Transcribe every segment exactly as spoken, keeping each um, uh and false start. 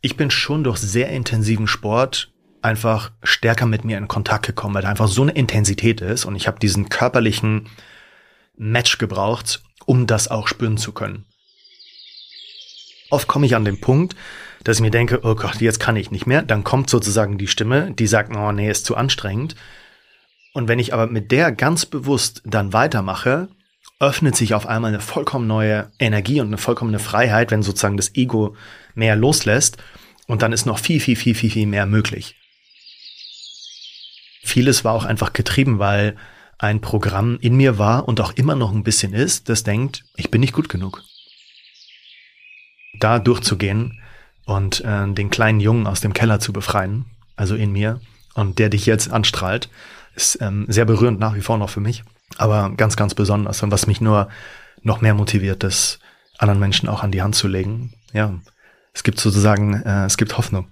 Ich bin schon durch sehr intensiven Sport einfach stärker mit mir in Kontakt gekommen, weil da einfach so eine Intensität ist und ich habe diesen körperlichen Match gebraucht, um das auch spüren zu können. Oft komme ich an den Punkt, dass ich mir denke, oh Gott, jetzt kann ich nicht mehr. Dann kommt sozusagen die Stimme, die sagt, oh nee, ist zu anstrengend. Und wenn ich aber mit der ganz bewusst dann weitermache, öffnet sich auf einmal eine vollkommen neue Energie und eine vollkommene Freiheit, wenn sozusagen das Ego mehr loslässt. Und dann ist noch viel, viel, viel, viel, viel mehr möglich. Vieles war auch einfach getrieben, weil ein Programm in mir war und auch immer noch ein bisschen ist, das denkt, ich bin nicht gut genug. Da durchzugehen und äh, den kleinen Jungen aus dem Keller zu befreien, also in mir, und der dich jetzt anstrahlt, ist ähm, sehr berührend nach wie vor noch für mich, aber ganz, ganz besonders. Und was mich nur noch mehr motiviert, das anderen Menschen auch an die Hand zu legen. Ja, es gibt sozusagen, äh, es gibt Hoffnung.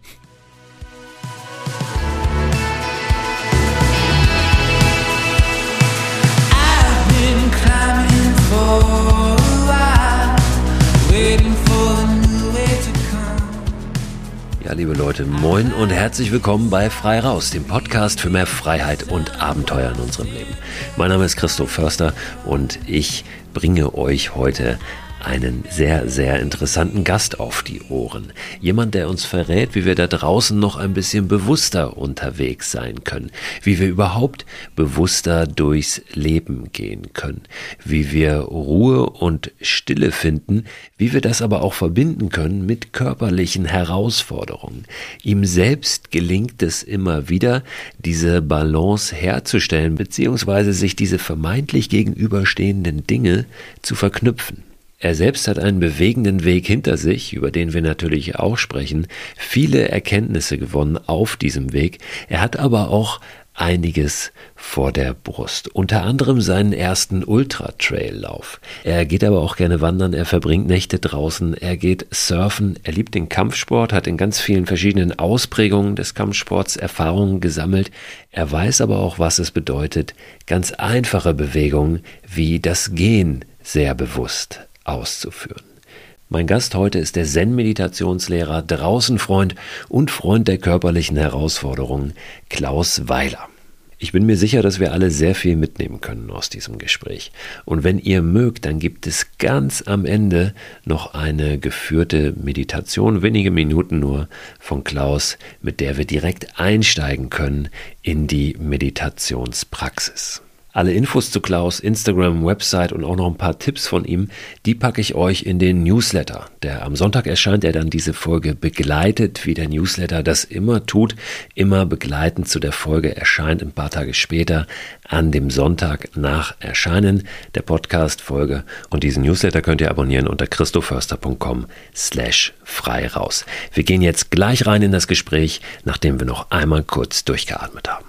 Ja, liebe Leute, moin und herzlich willkommen bei Frei Raus, dem Podcast für mehr Freiheit und Abenteuer in unserem Leben. Mein Name ist Christoph Förster und ich bringe euch heute einen sehr, sehr interessanten Gast auf die Ohren. Jemand, der uns verrät, wie wir da draußen noch ein bisschen bewusster unterwegs sein können, wie wir überhaupt bewusster durchs Leben gehen können, wie wir Ruhe und Stille finden, wie wir das aber auch verbinden können mit körperlichen Herausforderungen. Ihm selbst gelingt es immer wieder, diese Balance herzustellen, beziehungsweise sich diese vermeintlich gegenüberstehenden Dinge zu verknüpfen. Er selbst hat einen bewegenden Weg hinter sich, über den wir natürlich auch sprechen, viele Erkenntnisse gewonnen auf diesem Weg. Er hat aber auch einiges vor der Brust, unter anderem seinen ersten Ultra-Trail-Lauf. Er geht aber auch gerne wandern, er verbringt Nächte draußen, er geht surfen, er liebt den Kampfsport, hat in ganz vielen verschiedenen Ausprägungen des Kampfsports Erfahrungen gesammelt. Er weiß aber auch, was es bedeutet, ganz einfache Bewegungen wie das Gehen sehr bewusst auszuführen. Mein Gast heute ist der Zen-Meditationslehrer, Draußenfreund und Freund der körperlichen Herausforderungen, Klaus Weiler. Ich bin mir sicher, dass wir alle sehr viel mitnehmen können aus diesem Gespräch. Und wenn ihr mögt, dann gibt es ganz am Ende noch eine geführte Meditation, wenige Minuten nur, von Klaus, mit der wir direkt einsteigen können in die Meditationspraxis. Alle Infos zu Klaus, Instagram, Website und auch noch ein paar Tipps von ihm, die packe ich euch in den Newsletter. Der am Sonntag erscheint, der dann diese Folge begleitet, wie der Newsletter das immer tut, immer begleitend zu der Folge erscheint ein paar Tage später an dem Sonntag nach Erscheinen der Podcast-Folge. Und diesen Newsletter könnt ihr abonnieren unter christoförster punkt com slash frei raus. Wir gehen jetzt gleich rein in das Gespräch, nachdem wir noch einmal kurz durchgeatmet haben.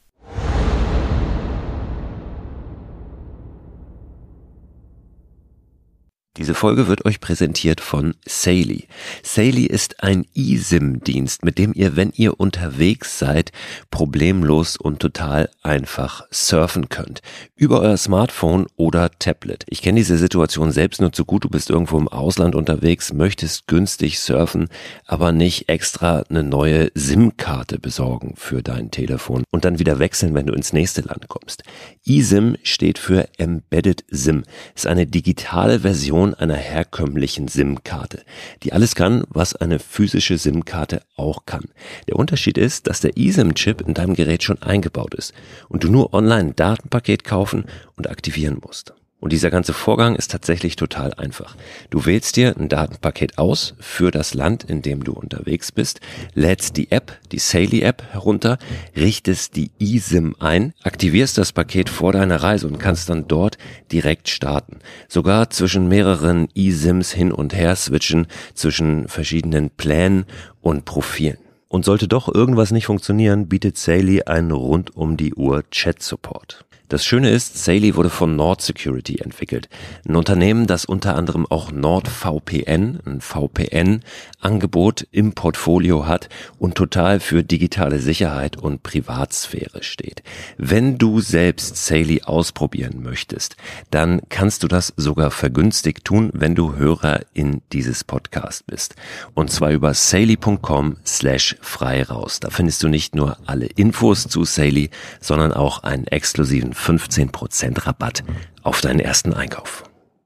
Diese Folge wird euch präsentiert von Saily. Saily ist ein eSIM-Dienst, mit dem ihr, wenn ihr unterwegs seid, problemlos und total einfach surfen könnt. Über euer Smartphone oder Tablet. Ich kenne diese Situation selbst nur zu gut. Du bist irgendwo im Ausland unterwegs, möchtest günstig surfen, aber nicht extra eine neue SIM-Karte besorgen für dein Telefon und dann wieder wechseln, wenn du ins nächste Land kommst. eSIM steht für Embedded SIM. Ist eine digitale Version einer herkömmlichen SIM-Karte, die alles kann, was eine physische SIM-Karte auch kann. Der Unterschied ist, dass der eSIM-Chip in deinem Gerät schon eingebaut ist und du nur online ein Datenpaket kaufen und aktivieren musst. Und dieser ganze Vorgang ist tatsächlich total einfach. Du wählst dir ein Datenpaket aus für das Land, in dem du unterwegs bist, lädst die App, die Saily-App herunter, richtest die eSIM ein, aktivierst das Paket vor deiner Reise und kannst dann dort direkt starten. Sogar zwischen mehreren eSIMs hin und her switchen, zwischen verschiedenen Plänen und Profilen. Und sollte doch irgendwas nicht funktionieren, bietet Saily einen rund um die Uhr Chat-Support. Das Schöne ist, Saily wurde von Nord Security entwickelt. Ein Unternehmen, das unter anderem auch NordVPN, ein V P N-Angebot im Portfolio hat und total für digitale Sicherheit und Privatsphäre steht. Wenn du selbst Saily ausprobieren möchtest, dann kannst du das sogar vergünstigt tun, wenn du Hörer in dieses Podcast bist. Und zwar über saily punkt com slash frei raus. Da findest du nicht nur alle Infos zu Saily, sondern auch einen exklusiven fünfzehn Prozent Rabatt auf deinen ersten Einkauf.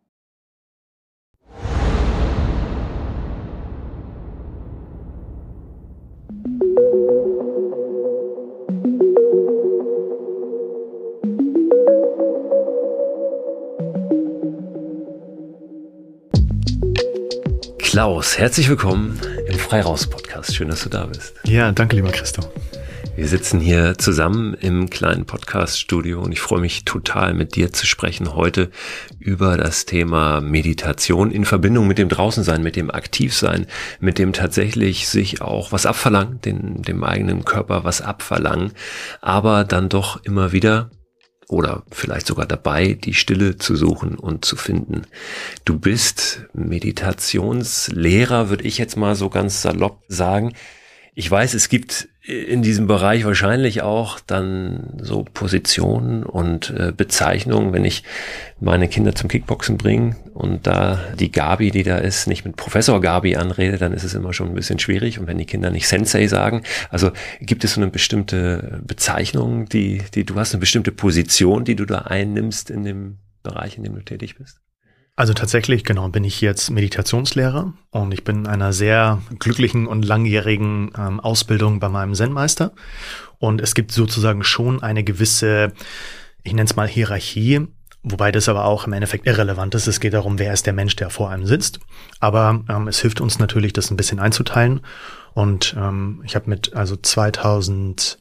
Klaus, herzlich willkommen im Freiraus-Podcast. Schön, dass du da bist. Ja, danke, lieber Christo. Wir sitzen hier zusammen im kleinen Podcast-Studio und ich freue mich total, mit dir zu sprechen heute über das Thema Meditation in Verbindung mit dem Draußensein, mit dem Aktivsein, mit dem tatsächlich sich auch was abverlangen, den, dem eigenen Körper was abverlangen, aber dann doch immer wieder oder vielleicht sogar dabei, die Stille zu suchen und zu finden. Du bist Meditationslehrer, würde ich jetzt mal so ganz salopp sagen. Ich weiß, es gibt in diesem Bereich wahrscheinlich auch dann so Positionen und äh, Bezeichnungen, wenn ich meine Kinder zum Kickboxen bringe und da die Gabi, die da ist, nicht mit Professor Gabi anrede, dann ist es immer schon ein bisschen schwierig. Und wenn die Kinder nicht Sensei sagen, also gibt es so eine bestimmte Bezeichnung, die, die du hast, eine bestimmte Position, die du da einnimmst in dem Bereich, in dem du tätig bist? Also tatsächlich, genau, bin ich jetzt Meditationslehrer und ich bin in einer sehr glücklichen und langjährigen ähm, Ausbildung bei meinem Zen-Meister. Und es gibt sozusagen schon eine gewisse, ich nenne es mal Hierarchie, wobei das aber auch im Endeffekt irrelevant ist. Es geht darum, wer ist der Mensch, der vor einem sitzt. Aber ähm, es hilft uns natürlich, das ein bisschen einzuteilen. Und ähm, ich habe mit also zweitausendsechzehn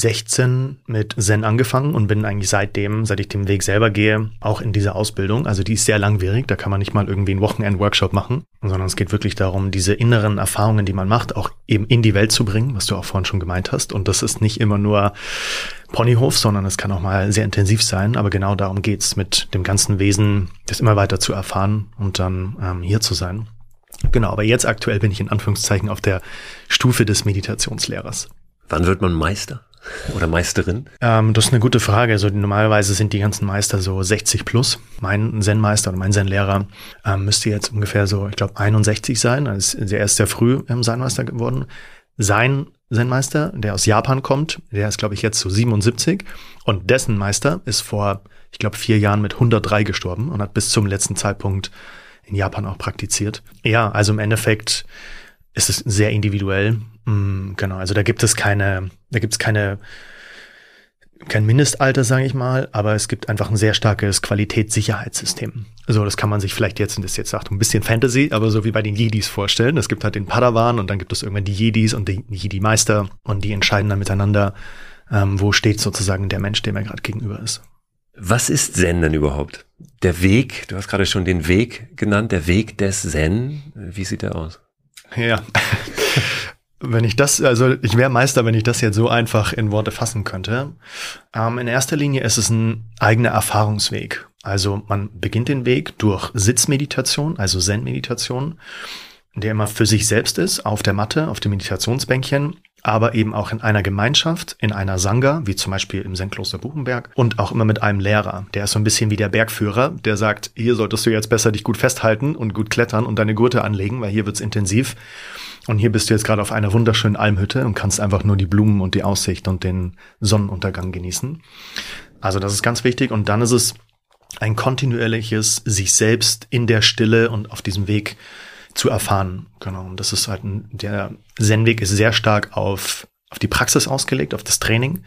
mit Zen angefangen und bin eigentlich seitdem, seit ich den Weg selber gehe, auch in dieser Ausbildung. Also die ist sehr langwierig, da kann man nicht mal irgendwie einen Wochenend-Workshop machen, sondern es geht wirklich darum, diese inneren Erfahrungen, die man macht, auch eben in die Welt zu bringen, was du auch vorhin schon gemeint hast. Und das ist nicht immer nur Ponyhof, sondern es kann auch mal sehr intensiv sein. Aber genau darum geht's, mit dem ganzen Wesen das immer weiter zu erfahren und dann ähm, hier zu sein. Genau, aber jetzt aktuell bin ich in Anführungszeichen auf der Stufe des Meditationslehrers. Wann wird man Meister oder Meisterin? Ähm, das ist eine gute Frage. Also normalerweise sind die ganzen Meister so sechzig plus. Mein Zen-Meister oder mein Zen-Lehrer ähm, müsste jetzt ungefähr so, ich glaube, einundsechzig sein. Also er ist sehr früh ähm, Zen-Meister geworden. Sein Zen-Meister, der aus Japan kommt, der ist, glaube ich, jetzt so siebenundsiebzig. Und dessen Meister ist vor, ich glaube, vier Jahren mit hundertdrei gestorben und hat bis zum letzten Zeitpunkt in Japan auch praktiziert. Ja, also im Endeffekt ist es sehr individuell. Genau, also da gibt es keine, da gibt es keine, kein Mindestalter, sage ich mal, aber es gibt einfach ein sehr starkes Qualitätssicherheitssystem. So, das kann man sich vielleicht jetzt, und das ist jetzt sagt ein bisschen Fantasy, aber so wie bei den Jedis vorstellen. Es gibt halt den Padawan und dann gibt es irgendwann die Jedis und die Jedi-Meister und die entscheiden dann miteinander, ähm, wo steht sozusagen der Mensch, dem er gerade gegenüber ist. Was ist Zen denn überhaupt? Der Weg, du hast gerade schon den Weg genannt, der Weg des Zen. Wie sieht der aus? Ja, wenn ich das, also ich wäre Meister, wenn ich das jetzt so einfach in Worte fassen könnte. Ähm, in erster Linie ist es ein eigener Erfahrungsweg. Also man beginnt den Weg durch Sitzmeditation, also Zen-Meditation, der immer für sich selbst ist, auf der Matte, auf dem Meditationsbänkchen, aber eben auch in einer Gemeinschaft, in einer Sangha, wie zum Beispiel im Zen-Kloster Buchenberg und auch immer mit einem Lehrer. Der ist so ein bisschen wie der Bergführer, der sagt, hier solltest du jetzt besser dich gut festhalten und gut klettern und deine Gurte anlegen, weil hier wird's intensiv. Und hier bist du jetzt gerade auf einer wunderschönen Almhütte und kannst einfach nur die Blumen und die Aussicht und den Sonnenuntergang genießen. Also das ist ganz wichtig. Und dann ist es ein kontinuierliches sich selbst in der Stille und auf diesem Weg zu erfahren. Genau. Und das ist halt ein, der Zen-Weg ist sehr stark auf, auf die Praxis ausgelegt, auf das Training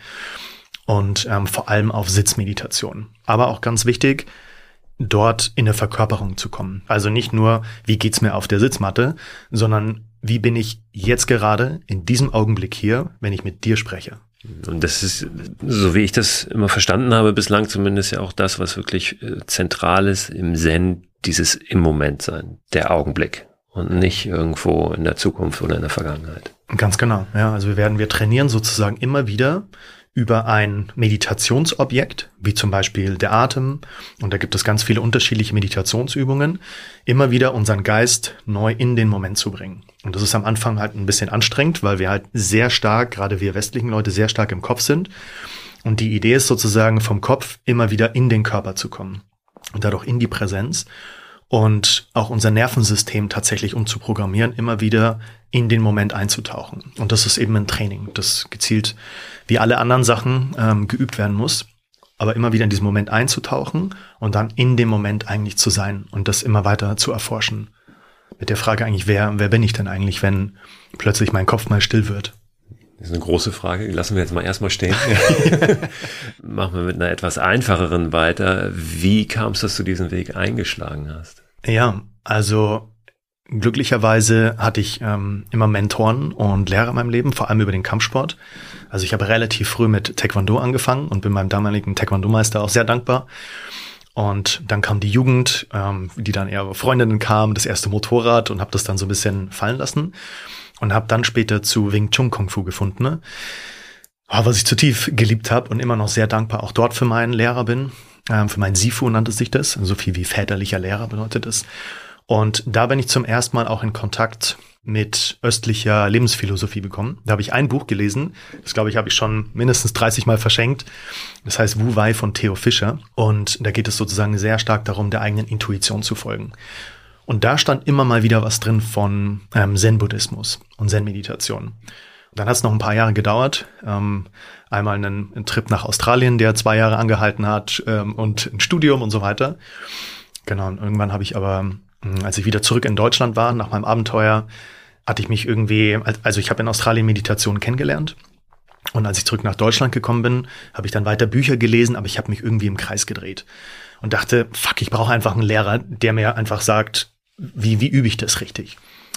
und ähm, vor allem auf Sitzmeditation. Aber auch ganz wichtig, dort in eine Verkörperung zu kommen. Also nicht nur, wie geht's mir auf der Sitzmatte, sondern wie bin ich jetzt gerade in diesem Augenblick hier, wenn ich mit dir spreche. Und das ist, so wie ich das immer verstanden habe, bislang zumindest ja auch das, was wirklich äh, zentral ist im Zen, dieses im Moment sein, der Augenblick und nicht irgendwo in der Zukunft oder in der Vergangenheit. Ganz genau, ja. Also wir werden, wir trainieren sozusagen immer wieder über ein Meditationsobjekt, wie zum Beispiel der Atem, und da gibt es ganz viele unterschiedliche Meditationsübungen, immer wieder unseren Geist neu in den Moment zu bringen. Und das ist am Anfang halt ein bisschen anstrengend, weil wir halt sehr stark, gerade wir westlichen Leute, sehr stark im Kopf sind. Und die Idee ist sozusagen vom Kopf immer wieder in den Körper zu kommen und dadurch in die Präsenz und auch unser Nervensystem tatsächlich umzuprogrammieren, immer wieder in den Moment einzutauchen. Und das ist eben ein Training, das gezielt wie alle anderen Sachen ähm, geübt werden muss, aber immer wieder in diesen Moment einzutauchen und dann in dem Moment eigentlich zu sein und das immer weiter zu erforschen. Mit der Frage eigentlich, wer, wer bin ich denn eigentlich, wenn plötzlich mein Kopf mal still wird? Das ist eine große Frage, die lassen wir jetzt mal erstmal stehen. Machen wir mit einer etwas einfacheren weiter. Wie kam es, dass du diesen Weg eingeschlagen hast? Ja, also glücklicherweise hatte ich ähm, immer Mentoren und Lehrer in meinem Leben, vor allem über den Kampfsport. Also ich habe relativ früh mit Taekwondo angefangen und bin meinem damaligen Taekwondo-Meister auch sehr dankbar. Und dann kam die Jugend, ähm, die dann eher Freundinnen kamen, das erste Motorrad und habe das dann so ein bisschen fallen lassen. Und habe dann später zu Wing Chun Kung Fu gefunden, ne? Was ich zutiefst geliebt habe und immer noch sehr dankbar auch dort für meinen Lehrer bin. Ähm, für meinen Sifu nannte sich das. So viel wie väterlicher Lehrer bedeutet es. Und da bin ich zum ersten Mal auch in Kontakt mit östlicher Lebensphilosophie bekommen. Da habe ich ein Buch gelesen. Das, glaube ich, habe ich schon mindestens dreißig Mal verschenkt. Das heißt Wu Wei von Theo Fischer. Und da geht es sozusagen sehr stark darum, der eigenen Intuition zu folgen. Und da stand immer mal wieder was drin von ähm, Zen-Buddhismus und Zen-Meditation. Und dann hat es noch ein paar Jahre gedauert. Ähm, einmal einen, einen Trip nach Australien, der zwei Jahre angehalten hat, ähm, und ein Studium und so weiter. Genau, und irgendwann habe ich aber, als ich wieder zurück in Deutschland war, nach meinem Abenteuer, hatte ich mich irgendwie, also ich habe in Australien Meditation kennengelernt. Und als ich zurück nach Deutschland gekommen bin, habe ich dann weiter Bücher gelesen, aber ich habe mich irgendwie im Kreis gedreht. Und dachte, fuck, ich brauche einfach einen Lehrer, der mir einfach sagt, wie, wie übe ich das richtig?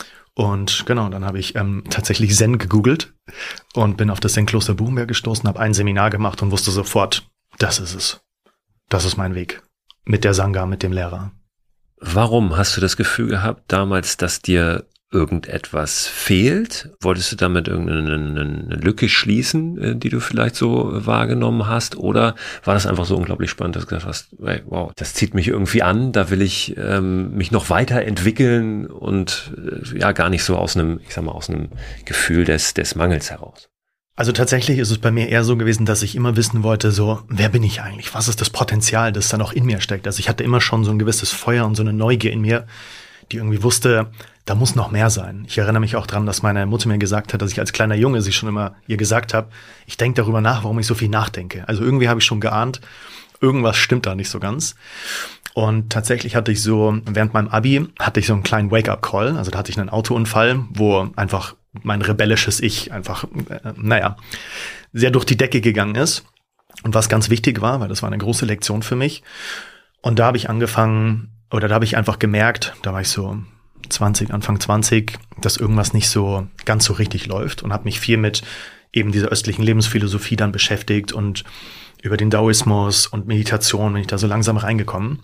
Und genau, dann habe ich ähm, tatsächlich Zen gegoogelt und bin auf das Zen-Kloster Buchenberg gestoßen, habe ein Seminar gemacht und wusste sofort, das ist es. Das ist mein Weg. Mit der Sangha, mit dem Lehrer. Warum hast du das Gefühl gehabt damals, dass dir irgendetwas fehlt? Wolltest du damit irgendeine eine Lücke schließen, die du vielleicht so wahrgenommen hast? Oder war das einfach so unglaublich spannend, dass du gesagt hast, hey, wow, das zieht mich irgendwie an, da will ich ähm, mich noch weiterentwickeln und äh, ja gar nicht so aus einem, ich sag mal, aus einem Gefühl des, des Mangels heraus? Also tatsächlich ist es bei mir eher so gewesen, dass ich immer wissen wollte, so, wer bin ich eigentlich? Was ist das Potenzial, das dann auch in mir steckt? Also ich hatte immer schon so ein gewisses Feuer und so eine Neugier in mir, die irgendwie wusste, da muss noch mehr sein. Ich erinnere mich auch dran, dass meine Mutter mir gesagt hat, dass ich als kleiner Junge sie schon immer ihr gesagt habe, ich denke darüber nach, warum ich so viel nachdenke. Also irgendwie habe ich schon geahnt, irgendwas stimmt da nicht so ganz. Und tatsächlich hatte ich so, während meinem Abi, hatte ich so einen kleinen Wake-up-Call. Also da hatte ich einen Autounfall, wo einfach mein rebellisches Ich einfach, äh, naja, sehr durch die Decke gegangen ist. Und was ganz wichtig war, weil das war eine große Lektion für mich. Und da habe ich angefangen, oder da habe ich einfach gemerkt, da war ich so zwanzig, Anfang zwanzig, dass irgendwas nicht so ganz so richtig läuft und habe mich viel mit eben dieser östlichen Lebensphilosophie dann beschäftigt und über den Daoismus und Meditation bin ich da so langsam reingekommen.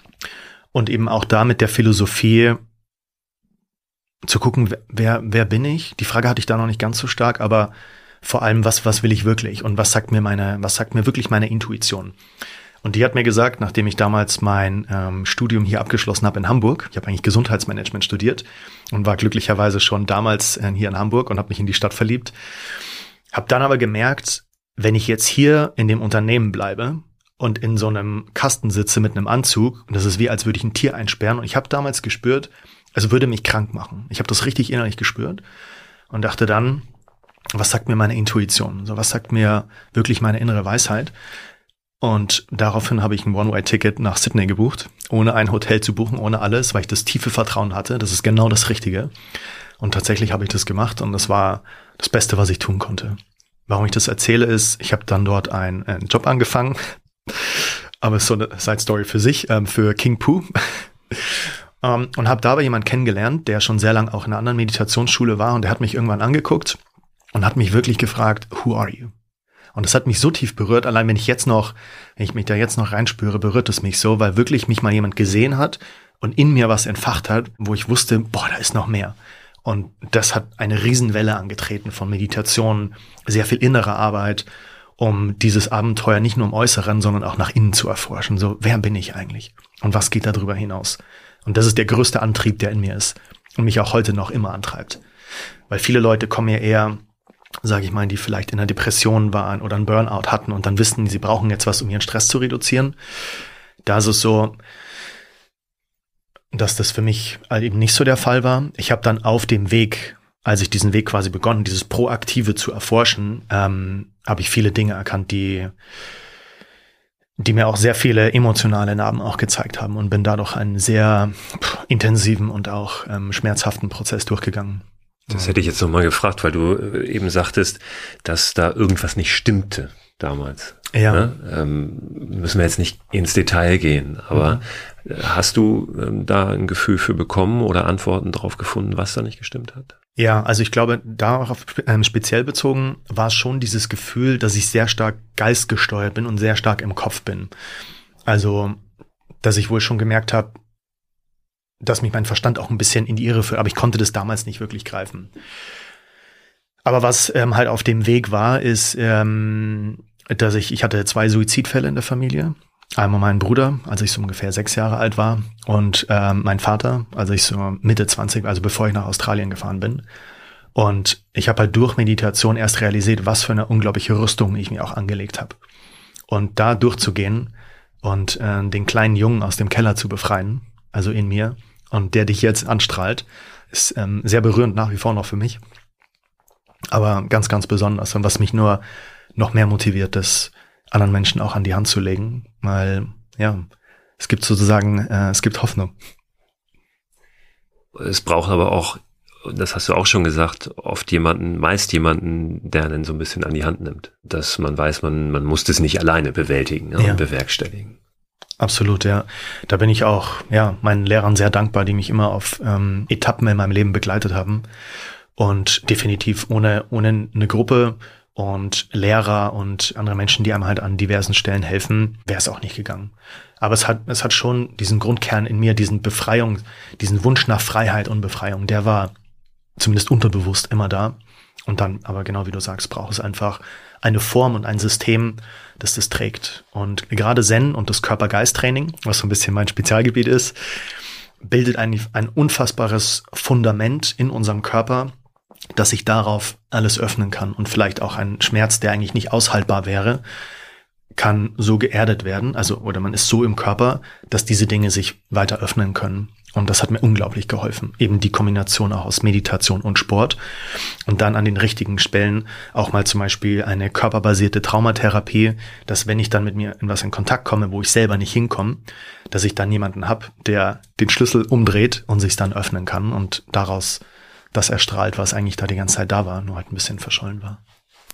Und eben auch da mit der Philosophie zu gucken, wer, wer bin ich? Die Frage hatte ich da noch nicht ganz so stark, aber vor allem, was, was will ich wirklich? Und was sagt mir meine, was sagt mir wirklich meine Intuition? Und die hat mir gesagt, nachdem ich damals mein ähm, Studium hier abgeschlossen habe in Hamburg, ich habe eigentlich Gesundheitsmanagement studiert und war glücklicherweise schon damals äh, hier in Hamburg und habe mich in die Stadt verliebt, habe dann aber gemerkt, wenn ich jetzt hier in dem Unternehmen bleibe und in so einem Kasten sitze mit einem Anzug, und das ist wie, als würde ich ein Tier einsperren, und ich habe damals gespürt, es würde mich krank machen. Ich habe das richtig innerlich gespürt und dachte dann, was sagt mir meine Intuition? So, was sagt mir wirklich meine innere Weisheit? Und daraufhin habe ich ein One-Way-Ticket nach Sydney gebucht, ohne ein Hotel zu buchen, ohne alles, weil ich das tiefe Vertrauen hatte. Das ist genau das Richtige. Und tatsächlich habe ich das gemacht und das war das Beste, was ich tun konnte. Warum ich das erzähle ist, ich habe dann dort einen, einen Job angefangen, aber es ist so eine Side-Story für sich, ähm, für King Poo. um, und habe dabei jemanden kennengelernt, der schon sehr lange auch in einer anderen Meditationsschule war, und der hat mich irgendwann angeguckt und hat mich wirklich gefragt, who are you? Und das hat mich so tief berührt, allein wenn ich jetzt noch, wenn ich mich da jetzt noch reinspüre, berührt es mich so, weil wirklich mich mal jemand gesehen hat und in mir was entfacht hat, wo ich wusste, boah, da ist noch mehr. Und das hat eine Riesenwelle angetreten von Meditation, sehr viel innere Arbeit um dieses Abenteuer nicht nur im Äußeren, sondern auch nach innen zu erforschen. So, wer bin ich eigentlich? Und was geht darüber hinaus? Und das ist der größte Antrieb, der in mir ist und mich auch heute noch immer antreibt. Weil viele Leute kommen ja eher, sage ich mal, die vielleicht in einer Depression waren oder einen Burnout hatten und dann wissen, sie brauchen jetzt was, um ihren Stress zu reduzieren. Da ist es so, dass das für mich eben nicht so der Fall war. Ich habe dann auf dem Weg, als ich diesen Weg quasi begonnen, dieses Proaktive zu erforschen, ähm, habe ich viele Dinge erkannt, die die mir auch sehr viele emotionale Narben auch gezeigt haben und bin dadurch einen sehr pff, intensiven und auch ähm, schmerzhaften Prozess durchgegangen. Das hätte ich jetzt nochmal gefragt, weil du eben sagtest, dass da irgendwas nicht stimmte damals. Ja. Ne? Ähm, müssen wir jetzt nicht ins Detail gehen, aber mhm. hast du ähm, da ein Gefühl für bekommen oder Antworten drauf gefunden, was da nicht gestimmt hat? Ja, also ich glaube, darauf ähm, speziell bezogen war es schon dieses Gefühl, dass ich sehr stark geistgesteuert bin und sehr stark im Kopf bin. Also, dass ich wohl schon gemerkt habe, dass mich mein Verstand auch ein bisschen in die Irre führt, aber ich konnte das damals nicht wirklich greifen. Aber was ähm, halt auf dem Weg war, ist, ähm, dass ich, ich hatte zwei Suizidfälle in der Familie. Einmal mein Bruder, als ich so ungefähr sechs Jahre alt war, und ähm, mein Vater, als ich so Mitte zwanzig, also bevor ich nach Australien gefahren bin. Und ich habe halt durch Meditation erst realisiert, was für eine unglaubliche Rüstung ich mir auch angelegt habe. Und da durchzugehen und äh, den kleinen Jungen aus dem Keller zu befreien, also in mir, und der dich jetzt anstrahlt, ist ähm, sehr berührend nach wie vor noch für mich. Aber ganz, ganz besonders. Und was mich nur noch mehr motiviert, das anderen Menschen auch an die Hand zu legen, weil, ja, es gibt sozusagen, äh, es gibt Hoffnung. Es braucht aber auch, das hast du auch schon gesagt, oft jemanden, meist jemanden, der einen so ein bisschen an die Hand nimmt, dass man weiß, man, man muss das nicht alleine bewältigen, ja, und bewerkstelligen. Absolut, ja. Da bin ich auch, ja, meinen Lehrern sehr dankbar, die mich immer auf ähm, Etappen in meinem Leben begleitet haben. Und definitiv ohne, ohne eine Gruppe und Lehrer und andere Menschen, die einem halt an diversen Stellen helfen, wäre es auch nicht gegangen. Aber es hat, es hat schon diesen Grundkern in mir, diesen Befreiung, diesen Wunsch nach Freiheit und Befreiung, der war zumindest unterbewusst immer da. Und dann, aber genau wie du sagst, braucht es einfach eine Form und ein System, das das trägt. Und gerade Zen und das Körper-Geist-Training, was so ein bisschen mein Spezialgebiet ist, bildet ein, ein unfassbares Fundament in unserem Körper, dass sich darauf alles öffnen kann und vielleicht auch ein Schmerz, der eigentlich nicht aushaltbar wäre, kann so geerdet werden, also oder man ist so im Körper, dass diese Dinge sich weiter öffnen können. Und das hat mir unglaublich geholfen. Eben die Kombination auch aus Meditation und Sport und dann an den richtigen Stellen auch mal zum Beispiel eine körperbasierte Traumatherapie, dass wenn ich dann mit mir in was in Kontakt komme, wo ich selber nicht hinkomme, dass ich dann jemanden habe, der den Schlüssel umdreht und sich dann öffnen kann und daraus das erstrahlt, was eigentlich da die ganze Zeit da war, nur halt ein bisschen verschollen war.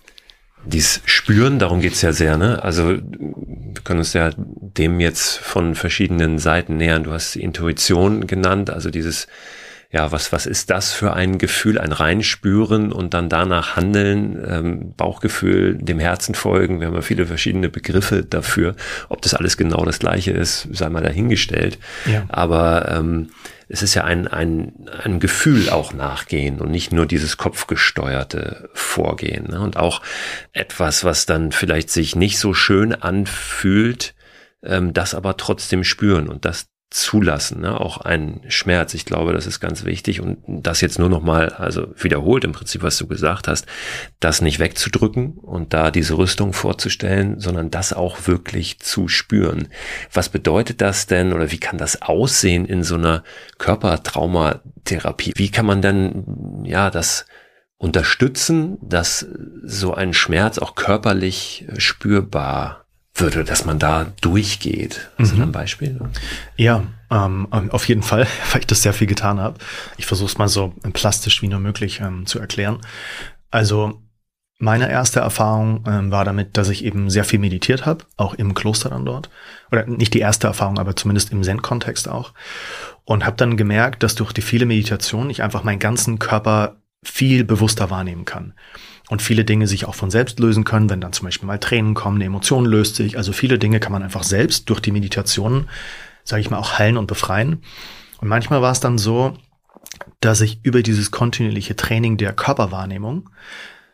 Dies Spüren, darum geht's ja sehr, ne? Also wir können uns ja dem jetzt von verschiedenen Seiten nähern. Du hast Intuition genannt, also dieses, ja, was was ist das für ein Gefühl, ein Reinspüren und dann danach handeln, ähm, Bauchgefühl, dem Herzen folgen. Wir haben ja viele verschiedene Begriffe dafür. Ob das alles genau das Gleiche ist, sei mal dahingestellt. Ja. Aber ähm, es ist ja ein, ein, ein Gefühl auch nachgehen und nicht nur dieses kopfgesteuerte Vorgehen, ne? Und auch etwas, was dann vielleicht sich nicht so schön anfühlt, ähm, das aber trotzdem spüren und das zulassen, ne? Auch ein Schmerz. Ich glaube, das ist ganz wichtig und das jetzt nur noch mal, also wiederholt im Prinzip, was du gesagt hast, das nicht wegzudrücken und da diese Rüstung vorzustellen, sondern das auch wirklich zu spüren. Was bedeutet das denn oder wie kann das aussehen in so einer Körpertraumatherapie? Wie kann man denn, ja, das unterstützen, dass so ein Schmerz auch körperlich spürbar würde, dass man da durchgeht. Hast du da ein Beispiel? Ja, ähm, auf jeden Fall, weil ich das sehr viel getan habe. Ich versuche es mal so plastisch wie nur möglich ähm, zu erklären. Also meine erste Erfahrung ähm, war damit, dass ich eben sehr viel meditiert habe, auch im Kloster dann dort. Oder nicht die erste Erfahrung, aber zumindest im Zen-Kontext auch. Und habe dann gemerkt, dass durch die viele Meditation ich einfach meinen ganzen Körper viel bewusster wahrnehmen kann. Und viele Dinge sich auch von selbst lösen können, wenn dann zum Beispiel mal Tränen kommen, eine Emotion löst sich. Also viele Dinge kann man einfach selbst durch die Meditation, sage ich mal, auch heilen und befreien. Und manchmal war es dann so, dass ich über dieses kontinuierliche Training der Körperwahrnehmung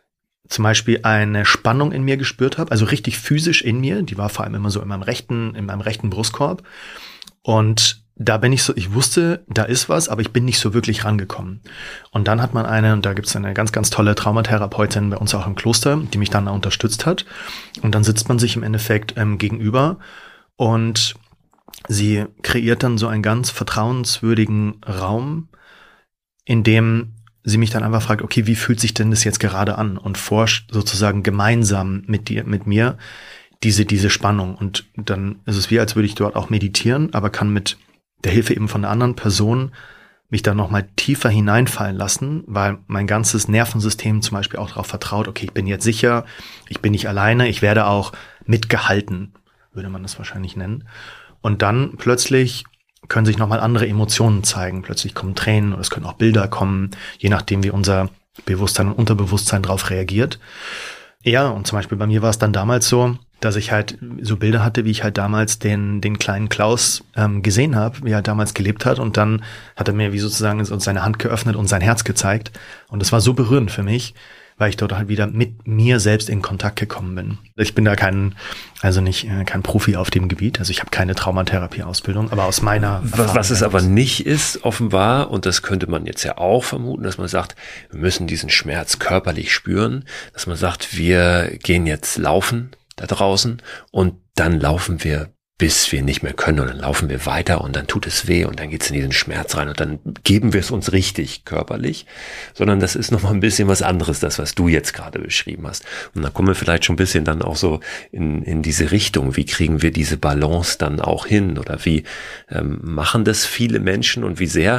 zum Beispiel eine Spannung in mir gespürt habe, also richtig physisch in mir, die war vor allem immer so in meinem rechten, in meinem rechten Brustkorb. Und da bin ich so, ich wusste, da ist was, aber ich bin nicht so wirklich rangekommen. Und dann hat man eine, und da gibt's eine ganz, ganz tolle Traumatherapeutin bei uns auch im Kloster, die mich dann unterstützt hat. Und dann sitzt man sich im Endeffekt ähm, gegenüber und sie kreiert dann so einen ganz vertrauenswürdigen Raum, in dem sie mich dann einfach fragt, okay, wie fühlt sich denn das jetzt gerade an? Und forscht sozusagen gemeinsam mit dir, mit mir diese, diese Spannung. Und dann ist es wie, als würde ich dort auch meditieren, aber kann mit der Hilfe eben von einer anderen Person mich dann nochmal tiefer hineinfallen lassen, weil mein ganzes Nervensystem zum Beispiel auch darauf vertraut, okay, ich bin jetzt sicher, ich bin nicht alleine, ich werde auch mitgehalten, würde man das wahrscheinlich nennen. Und dann plötzlich können sich nochmal andere Emotionen zeigen. Plötzlich kommen Tränen oder es können auch Bilder kommen, je nachdem, wie unser Bewusstsein und Unterbewusstsein darauf reagiert. Ja, und zum Beispiel bei mir war es dann damals so, dass ich halt so Bilder hatte, wie ich halt damals den den kleinen Klaus ähm, gesehen habe, wie er halt damals gelebt hat. Und dann hat er mir wie sozusagen seine Hand geöffnet und sein Herz gezeigt. Und das war so berührend für mich, weil ich dort halt wieder mit mir selbst in Kontakt gekommen bin. Ich bin da kein, also nicht äh, kein Profi auf dem Gebiet, also ich habe keine Traumatherapie-Ausbildung, aber aus meiner Erfahrung. Was es aber nicht ist, offenbar, und das könnte man jetzt ja auch vermuten, dass man sagt, wir müssen diesen Schmerz körperlich spüren, dass man sagt, wir gehen jetzt laufen da draußen und dann laufen wir, bis wir nicht mehr können, und dann laufen wir weiter und dann tut es weh und dann geht's in diesen Schmerz rein und dann geben wir es uns richtig körperlich, sondern das ist nochmal ein bisschen was anderes, das, was du jetzt gerade beschrieben hast. Und dann kommen wir vielleicht schon ein bisschen dann auch so in in diese Richtung, wie kriegen wir diese Balance dann auch hin, oder wie ähm, machen das viele Menschen und wie sehr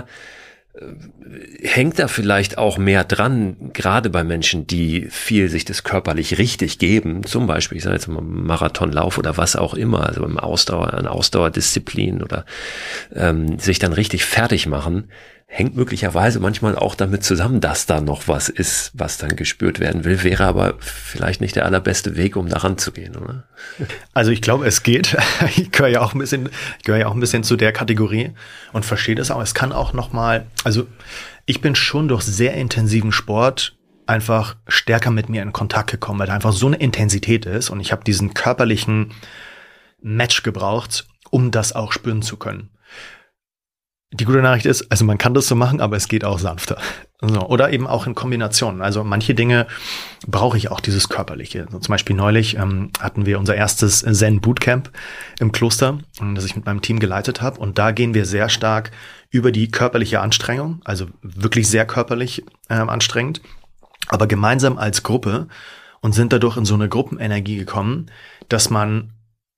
hängt da vielleicht auch mehr dran, gerade bei Menschen, die viel sich das körperlich richtig geben, zum Beispiel, ich sage jetzt mal Marathonlauf oder was auch immer, also im Ausdauer, eine Ausdauerdisziplin oder ähm, sich dann richtig fertig machen, hängt möglicherweise manchmal auch damit zusammen, dass da noch was ist, was dann gespürt werden will, wäre aber vielleicht nicht der allerbeste Weg, um daran zu gehen, oder? Also ich glaube, es geht. Ich gehöre ja auch ein bisschen, ich gehöre ja auch ein bisschen zu der Kategorie und verstehe das auch. Es kann auch noch mal, also ich bin schon durch sehr intensiven Sport einfach stärker mit mir in Kontakt gekommen, weil da einfach so eine Intensität ist und ich habe diesen körperlichen Match gebraucht, um das auch spüren zu können. Die gute Nachricht ist, also man kann das so machen, aber es geht auch sanfter. So, oder eben auch in Kombination. Also manche Dinge brauche ich auch dieses Körperliche. Also zum Beispiel neulich ähm, hatten wir unser erstes Zen-Bootcamp im Kloster, das ich mit meinem Team geleitet habe. Und da gehen wir sehr stark über die körperliche Anstrengung, also wirklich sehr körperlich äh, anstrengend, aber gemeinsam als Gruppe und sind dadurch in so eine Gruppenenergie gekommen, dass man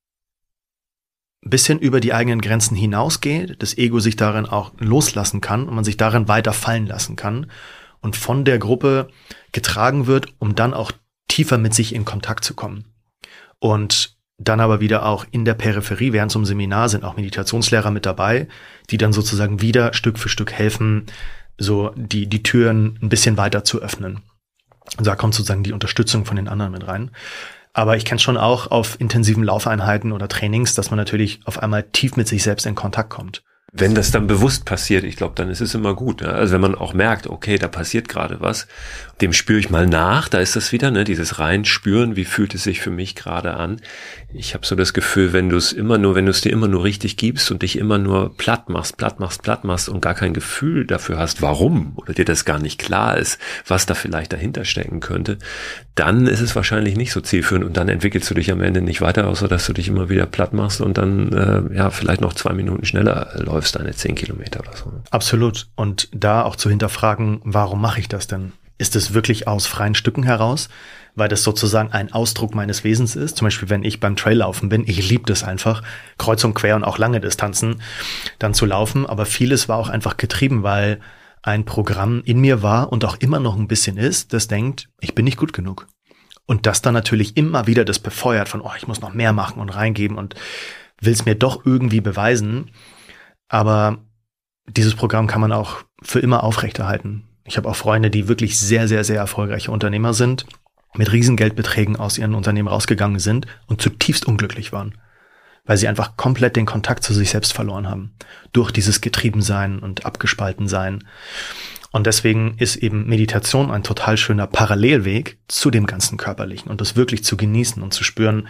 ein bisschen über die eigenen Grenzen hinausgeht, das Ego sich darin auch loslassen kann und man sich darin weiter fallen lassen kann und von der Gruppe getragen wird, um dann auch tiefer mit sich in Kontakt zu kommen. Und dann aber wieder auch in der Peripherie, während so einem Seminar sind auch Meditationslehrer mit dabei, die dann sozusagen wieder Stück für Stück helfen, so die, die Türen ein bisschen weiter zu öffnen. Und da kommt sozusagen die Unterstützung von den anderen mit rein. Aber ich kenne schon auch auf intensiven Laufeinheiten oder Trainings, dass man natürlich auf einmal tief mit sich selbst in Kontakt kommt. Wenn das dann bewusst passiert, ich glaube, dann ist es immer gut. Ne? Also wenn man auch merkt, okay, da passiert gerade was, dem spüre ich mal nach, da ist das wieder, ne, dieses Reinspüren, wie fühlt es sich für mich gerade an. Ich habe so das Gefühl, wenn du es immer nur, wenn du es dir immer nur richtig gibst und dich immer nur platt machst, platt machst, platt machst und gar kein Gefühl dafür hast, warum, oder dir das gar nicht klar ist, was da vielleicht dahinter stecken könnte, dann ist es wahrscheinlich nicht so zielführend und dann entwickelst du dich am Ende nicht weiter, außer dass du dich immer wieder platt machst und dann äh, ja vielleicht noch zwei Minuten schneller läufst, deine zehn Kilometer oder so. Absolut. Und da auch zu hinterfragen, warum mache ich das denn? Ist es wirklich aus freien Stücken heraus, weil das sozusagen ein Ausdruck meines Wesens ist? Zum Beispiel, wenn ich beim Traillaufen bin, ich liebe das einfach, kreuz und quer und auch lange Distanzen dann zu laufen. Aber vieles war auch einfach getrieben, weil ein Programm in mir war und auch immer noch ein bisschen ist, das denkt, ich bin nicht gut genug. Und das dann natürlich immer wieder das befeuert von, oh, ich muss noch mehr machen und reingeben und will es mir doch irgendwie beweisen. Aber dieses Programm kann man auch für immer aufrechterhalten. Ich habe auch Freunde, die wirklich sehr, sehr, sehr erfolgreiche Unternehmer sind, mit Riesengeldbeträgen aus ihren Unternehmen rausgegangen sind und zutiefst unglücklich waren, weil sie einfach komplett den Kontakt zu sich selbst verloren haben, durch dieses Getriebensein und Abgespaltensein. Und deswegen ist eben Meditation ein total schöner Parallelweg zu dem ganzen Körperlichen und das wirklich zu genießen und zu spüren,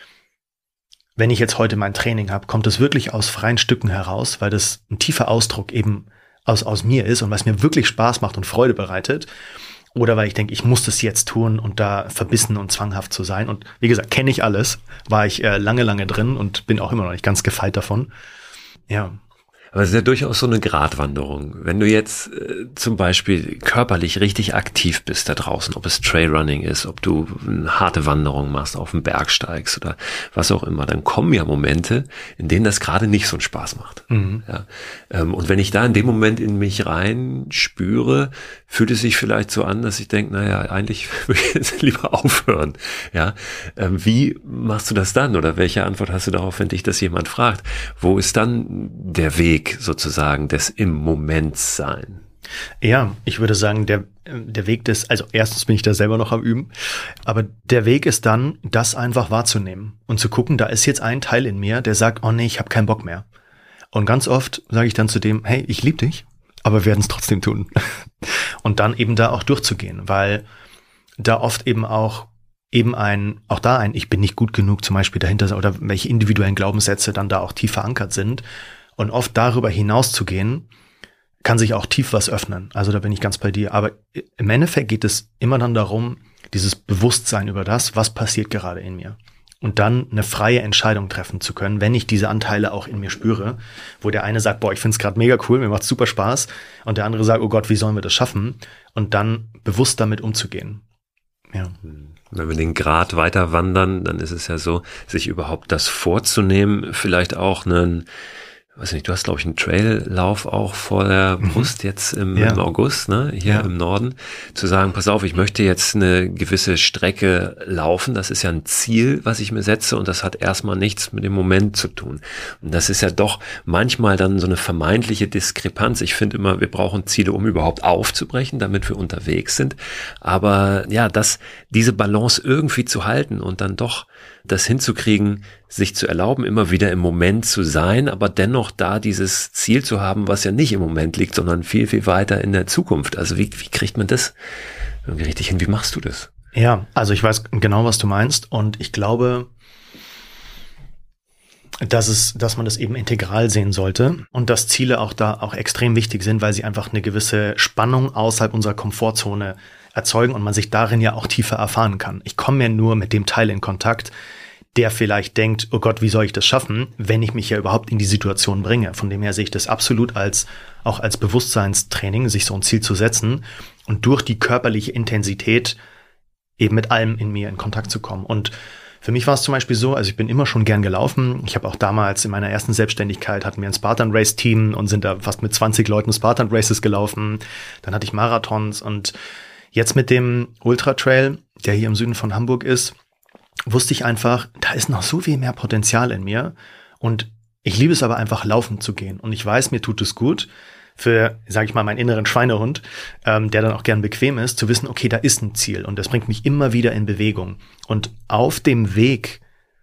wenn ich jetzt heute mein Training habe, kommt es wirklich aus freien Stücken heraus, weil das ein tiefer Ausdruck eben aus, aus mir ist und was mir wirklich Spaß macht und Freude bereitet. Oder weil ich denke, ich muss das jetzt tun und da verbissen und zwanghaft zu sein. Und wie gesagt, kenne ich alles, war ich äh, lange, lange drin und bin auch immer noch nicht ganz gefeit davon. Ja. Aber es ist ja durchaus so eine Gratwanderung. Wenn du jetzt äh, zum Beispiel körperlich richtig aktiv bist da draußen, ob es Trailrunning ist, ob du eine harte Wanderung machst, auf den Berg steigst oder was auch immer, dann kommen ja Momente, in denen das gerade nicht so einen Spaß macht. Mhm. Ja. Ähm, und wenn ich da in dem Moment in mich rein spüre, fühlt es sich vielleicht so an, dass ich denke, naja, eigentlich würde ich jetzt lieber aufhören. Ja. Ähm, wie machst du das dann? Oder welche Antwort hast du darauf, wenn dich das jemand fragt? Wo ist dann der Weg sozusagen des im Moment sein? Ja, ich würde sagen, der, der Weg des, also erstens bin ich da selber noch am Üben, aber der Weg ist dann, das einfach wahrzunehmen und zu gucken, da ist jetzt ein Teil in mir, der sagt, oh nee, ich habe keinen Bock mehr. Und ganz oft sage ich dann zu dem, hey, ich liebe dich, aber wir werden es trotzdem tun. Und dann eben da auch durchzugehen, weil da oft eben auch eben ein, auch da ein, ich bin nicht gut genug zum Beispiel dahinter oder welche individuellen Glaubenssätze dann da auch tief verankert sind. Und oft darüber hinaus zu gehen, kann sich auch tief was öffnen. Also da bin ich ganz bei dir. Aber im Endeffekt geht es immer dann darum, dieses Bewusstsein über das, was passiert gerade in mir. Und dann eine freie Entscheidung treffen zu können, wenn ich diese Anteile auch in mir spüre, wo der eine sagt, boah, ich find's gerade mega cool, mir macht's super Spaß. Und der andere sagt, oh Gott, wie sollen wir das schaffen? Und dann bewusst damit umzugehen. Ja. Wenn wir den Grat weiter wandern, dann ist es ja so, sich überhaupt das vorzunehmen, vielleicht auch einen, weiß nicht, du hast, glaube ich, einen Traillauf auch vor der Brust mhm. jetzt im, ja. im August, ne, hier ja. im Norden, zu sagen, pass auf, ich möchte jetzt eine gewisse Strecke laufen, das ist ja ein Ziel, was ich mir setze und das hat erstmal nichts mit dem Moment zu tun. Und das ist ja doch manchmal dann so eine vermeintliche Diskrepanz. Ich finde immer, wir brauchen Ziele, um überhaupt aufzubrechen, damit wir unterwegs sind. Aber ja, das, diese Balance irgendwie zu halten und dann doch das hinzukriegen, sich zu erlauben, immer wieder im Moment zu sein, aber dennoch da dieses Ziel zu haben, was ja nicht im Moment liegt, sondern viel, viel weiter in der Zukunft. Also wie, wie kriegt man das irgendwie richtig hin? Wie machst du das? Ja, also ich weiß genau, was du meinst und ich glaube, dass es, dass man das eben integral sehen sollte und dass Ziele auch da auch extrem wichtig sind, weil sie einfach eine gewisse Spannung außerhalb unserer Komfortzone erzeugen und man sich darin ja auch tiefer erfahren kann. Ich komme ja nur mit dem Teil in Kontakt, der vielleicht denkt, oh Gott, wie soll ich das schaffen, wenn ich mich ja überhaupt in die Situation bringe. Von dem her sehe ich das absolut als, auch als Bewusstseinstraining, sich so ein Ziel zu setzen und durch die körperliche Intensität eben mit allem in mir in Kontakt zu kommen. Und für mich war es zum Beispiel so, also ich bin immer schon gern gelaufen. Ich habe auch damals in meiner ersten Selbstständigkeit hatten wir ein Spartan Race Team und sind da fast mit zwanzig Leuten Spartan Races gelaufen. Dann hatte ich Marathons und jetzt mit dem Ultra Trail, der hier im Süden von Hamburg ist, wusste ich einfach, da ist noch so viel mehr Potenzial in mir und ich liebe es aber einfach, laufen zu gehen und ich weiß, mir tut es gut für, sage ich mal, meinen inneren Schweinehund, ähm, der dann auch gern bequem ist, zu wissen, okay, da ist ein Ziel und das bringt mich immer wieder in Bewegung und auf dem Weg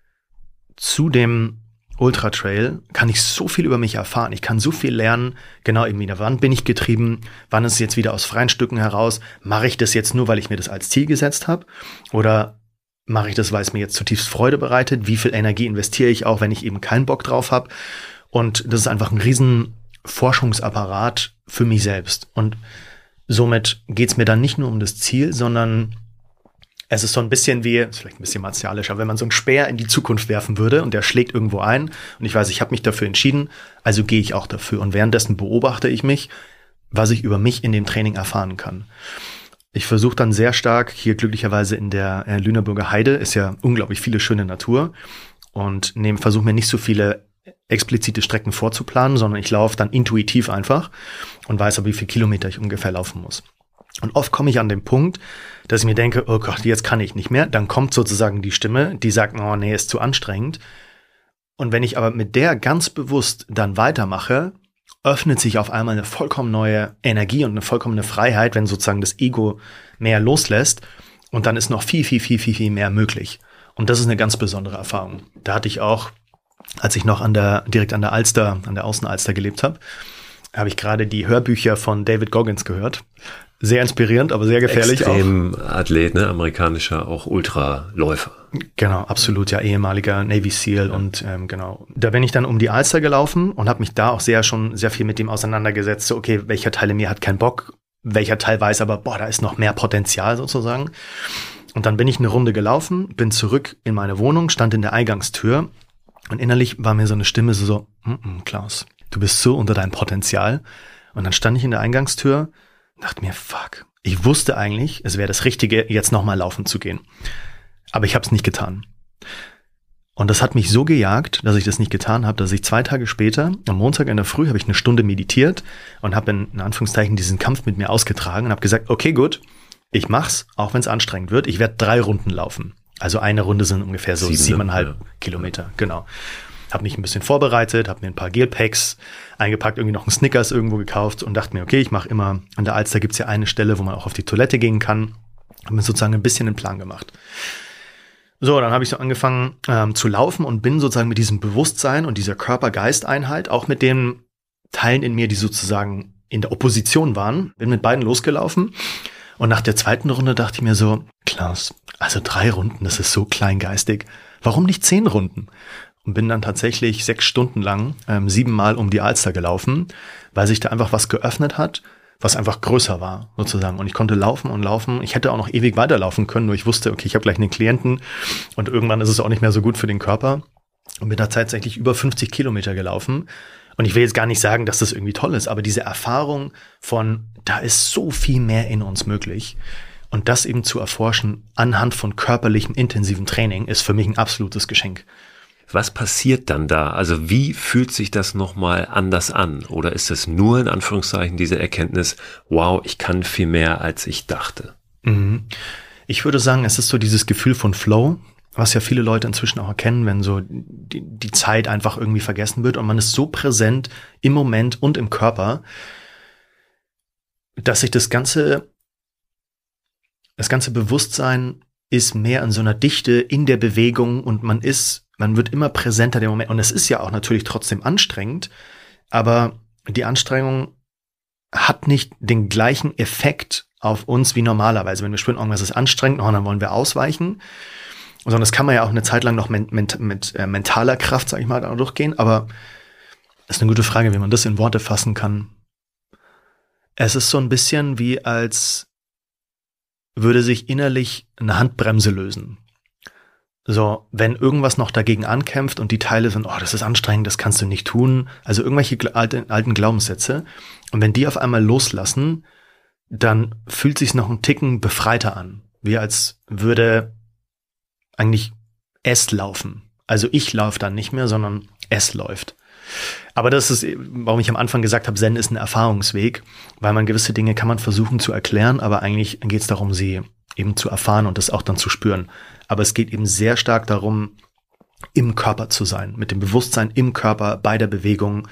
zu dem Ultra Trail kann ich so viel über mich erfahren. Ich kann so viel lernen, genau eben wieder, wann bin ich getrieben, wann ist es jetzt wieder aus freien Stücken heraus, mache ich das jetzt nur, weil ich mir das als Ziel gesetzt habe oder mache ich das, weil es mir jetzt zutiefst Freude bereitet, wie viel Energie investiere ich auch, wenn ich eben keinen Bock drauf habe und das ist einfach ein riesen Forschungsapparat für mich selbst und somit geht's mir dann nicht nur um das Ziel, sondern es ist so ein bisschen wie, ist vielleicht ein bisschen martialisch, aber wenn man so einen Speer in die Zukunft werfen würde und der schlägt irgendwo ein und ich weiß, ich habe mich dafür entschieden, also gehe ich auch dafür. Und währenddessen beobachte ich mich, was ich über mich in dem Training erfahren kann. Ich versuche dann sehr stark, hier glücklicherweise in der äh, Lüneburger Heide, ist ja unglaublich viele schöne Natur und nehme, versuche mir nicht so viele explizite Strecken vorzuplanen, sondern ich laufe dann intuitiv einfach und weiß aber, wie viele Kilometer ich ungefähr laufen muss. Und oft komme ich an den Punkt, dass ich mir denke, oh Gott, jetzt kann ich nicht mehr. Dann kommt sozusagen die Stimme, die sagt, oh nee, ist zu anstrengend. Und wenn ich aber mit der ganz bewusst dann weitermache, öffnet sich auf einmal eine vollkommen neue Energie und eine vollkommene Freiheit, wenn sozusagen das Ego mehr loslässt. Und dann ist noch viel, viel, viel, viel, viel mehr möglich. Und das ist eine ganz besondere Erfahrung. Da hatte ich auch, als ich noch an der direkt an der Alster, an der Außenalster gelebt habe, habe ich gerade die Hörbücher von David Goggins gehört. Sehr inspirierend, aber sehr gefährlich Extrem auch. Extrem Athlet, ne? Amerikanischer, auch Ultraläufer. Genau, absolut, ja, ehemaliger Navy SEAL ja. und ähm, genau. Da bin ich dann um die Alster gelaufen und habe mich da auch sehr schon sehr viel mit dem auseinandergesetzt. So, okay, welcher Teil in mir hat keinen Bock, welcher Teil weiß aber, boah, da ist noch mehr Potenzial sozusagen. Und dann bin ich eine Runde gelaufen, bin zurück in meine Wohnung, stand in der Eingangstür und innerlich war mir so eine Stimme so, so mm-mm, Klaus, du bist so unter deinem Potenzial. Und dann stand ich in der Eingangstür, dachte mir, fuck, ich wusste eigentlich, es wäre das Richtige, jetzt nochmal laufen zu gehen. Aber ich habe es nicht getan. Und das hat mich so gejagt, dass ich das nicht getan habe, dass ich zwei Tage später, am Montag in der Früh, habe ich eine Stunde meditiert und habe in, in Anführungszeichen diesen Kampf mit mir ausgetragen und habe gesagt, okay, gut, ich mach's, auch wenn es anstrengend wird. Ich werde drei Runden laufen. Also eine Runde sind ungefähr so Sieben, siebeneinhalb ja. Kilometer, genau. Habe mich ein bisschen vorbereitet, habe mir ein paar Gelpacks eingepackt, irgendwie noch einen Snickers irgendwo gekauft und dachte mir, okay, ich mache immer, an der Alster gibt's ja eine Stelle, wo man auch auf die Toilette gehen kann. Habe mir sozusagen ein bisschen einen Plan gemacht. So, dann habe ich so angefangen ähm, zu laufen und bin sozusagen mit diesem Bewusstsein und dieser Körper-Geist-Einheit, auch mit den Teilen in mir, die sozusagen in der Opposition waren, bin mit beiden losgelaufen. Und nach der zweiten Runde dachte ich mir so, Klaus, also drei Runden, das ist so kleingeistig. Warum nicht zehn Runden? Und bin dann tatsächlich sechs Stunden lang ähm, siebenmal um die Alster gelaufen, weil sich da einfach was geöffnet hat, was einfach größer war, sozusagen. Und ich konnte laufen und laufen. Ich hätte auch noch ewig weiterlaufen können, nur ich wusste, okay, ich habe gleich einen Klienten und irgendwann ist es auch nicht mehr so gut für den Körper. Und bin da tatsächlich über fünfzig Kilometer gelaufen. Und ich will jetzt gar nicht sagen, dass das irgendwie toll ist, aber diese Erfahrung von, da ist so viel mehr in uns möglich. Und das eben zu erforschen anhand von körperlichem, intensiven Training ist für mich ein absolutes Geschenk. Was passiert dann da? Also wie fühlt sich das nochmal anders an? Oder ist es nur in Anführungszeichen diese Erkenntnis, wow, ich kann viel mehr, als ich dachte? Mhm. Ich würde sagen, es ist so dieses Gefühl von Flow, was ja viele Leute inzwischen auch erkennen, wenn so die, die Zeit einfach irgendwie vergessen wird und man ist so präsent im Moment und im Körper, dass sich das ganze, das ganze Bewusstsein ist mehr in so einer Dichte in der Bewegung und man ist Man wird immer präsenter im Moment. Und es ist ja auch natürlich trotzdem anstrengend, aber die Anstrengung hat nicht den gleichen Effekt auf uns wie normalerweise. Wenn wir spüren, irgendwas ist anstrengend, oh, dann wollen wir ausweichen. Sondern das kann man ja auch eine Zeit lang noch mit, mit, mit äh, mentaler Kraft, sag ich mal, da durchgehen. Aber das ist eine gute Frage, wie man das in Worte fassen kann. Es ist so ein bisschen wie, als würde sich innerlich eine Handbremse lösen. So, wenn irgendwas noch dagegen ankämpft und die Teile sind, oh, das ist anstrengend, das kannst du nicht tun, also irgendwelche alten, alten Glaubenssätze, und wenn die auf einmal loslassen, dann fühlt sich's noch einen Ticken befreiter an, wie als würde eigentlich es laufen. Also ich laufe dann nicht mehr, sondern es läuft. Aber das ist, warum ich am Anfang gesagt habe, Zen ist ein Erfahrungsweg, weil man gewisse Dinge kann man versuchen zu erklären, aber eigentlich geht es darum, sie eben zu erfahren und das auch dann zu spüren. Aber es geht eben sehr stark darum, im Körper zu sein, mit dem Bewusstsein im Körper, bei der Bewegung.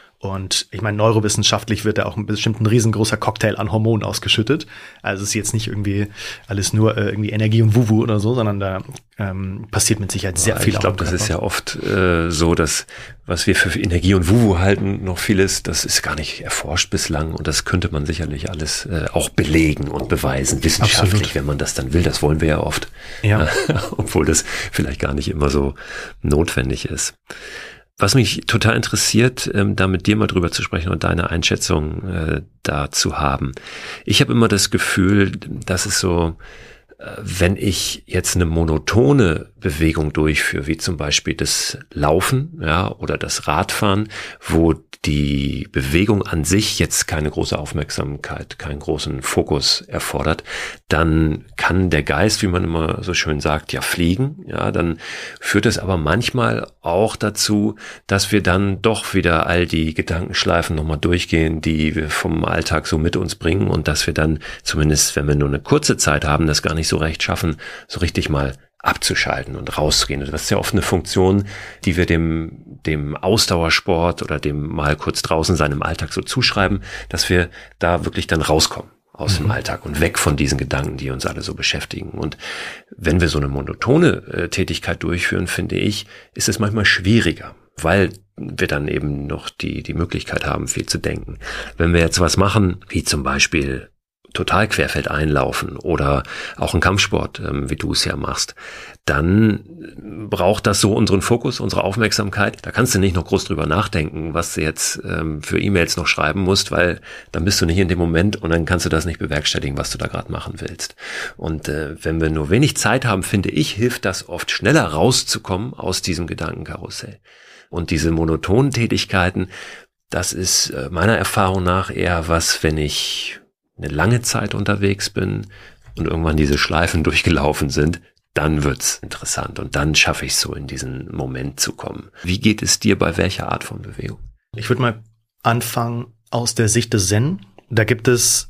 Und ich meine, neurowissenschaftlich wird da auch ein bestimmt ein riesengroßer Cocktail an Hormonen ausgeschüttet. Also es ist jetzt nicht irgendwie alles nur äh, irgendwie Energie und Wuhu oder so, sondern da ähm, passiert mit Sicherheit sehr viel. Ich glaube, das ist ja oft äh, so, dass was wir für Energie und Wuhu halten, noch vieles, das ist gar nicht erforscht bislang und das könnte man sicherlich alles äh, auch belegen und beweisen, wissenschaftlich, Absolut. Wenn man das dann will. Das wollen wir ja oft, ja. Obwohl das vielleicht gar nicht immer so notwendig ist. Was mich total interessiert, ähm, da mit dir mal drüber zu sprechen und deine Einschätzung äh, da zu haben. Ich habe immer das Gefühl, dass es so, äh, wenn ich jetzt eine monotone Bewegung durchführe, wie zum Beispiel das Laufen, ja, oder das Radfahren, wo die Bewegung an sich jetzt keine große Aufmerksamkeit, keinen großen Fokus erfordert, dann kann der Geist, wie man immer so schön sagt, ja fliegen. Ja, dann führt es aber manchmal auch dazu, dass wir dann doch wieder all die Gedankenschleifen nochmal durchgehen, die wir vom Alltag so mit uns bringen und dass wir dann zumindest, wenn wir nur eine kurze Zeit haben, das gar nicht so recht schaffen, so richtig mal abzuschalten und rauszugehen. Das ist ja oft eine Funktion, die wir dem dem Ausdauersport oder dem mal kurz draußen sein im Alltag so zuschreiben, dass wir da wirklich dann rauskommen aus mhm. dem Alltag und weg von diesen Gedanken, die uns alle so beschäftigen. Und wenn wir so eine monotone äh, Tätigkeit durchführen, finde ich, ist es manchmal schwieriger. weil wir dann eben noch die, die Möglichkeit haben, viel zu denken. Wenn wir jetzt was machen, wie zum Beispiel total querfeld einlaufen oder auch einen Kampfsport, ähm, wie du es ja machst, dann braucht das so unseren Fokus, unsere Aufmerksamkeit. Da kannst du nicht noch groß drüber nachdenken, was du jetzt ähm, für E-Mails noch schreiben musst, weil dann bist du nicht in dem Moment und dann kannst du das nicht bewerkstelligen, was du da gerade machen willst. Und äh, wenn wir nur wenig Zeit haben, finde ich, hilft das oft schneller rauszukommen aus diesem Gedankenkarussell. Und diese monotonen Tätigkeiten, das ist äh, meiner Erfahrung nach eher was, wenn ich eine lange Zeit unterwegs bin und irgendwann diese Schleifen durchgelaufen sind, dann wird's interessant und dann schaffe ich es so, in diesen Moment zu kommen. Wie geht es dir bei welcher Art von Bewegung? Ich würde mal anfangen aus der Sicht des Zen. Da gibt es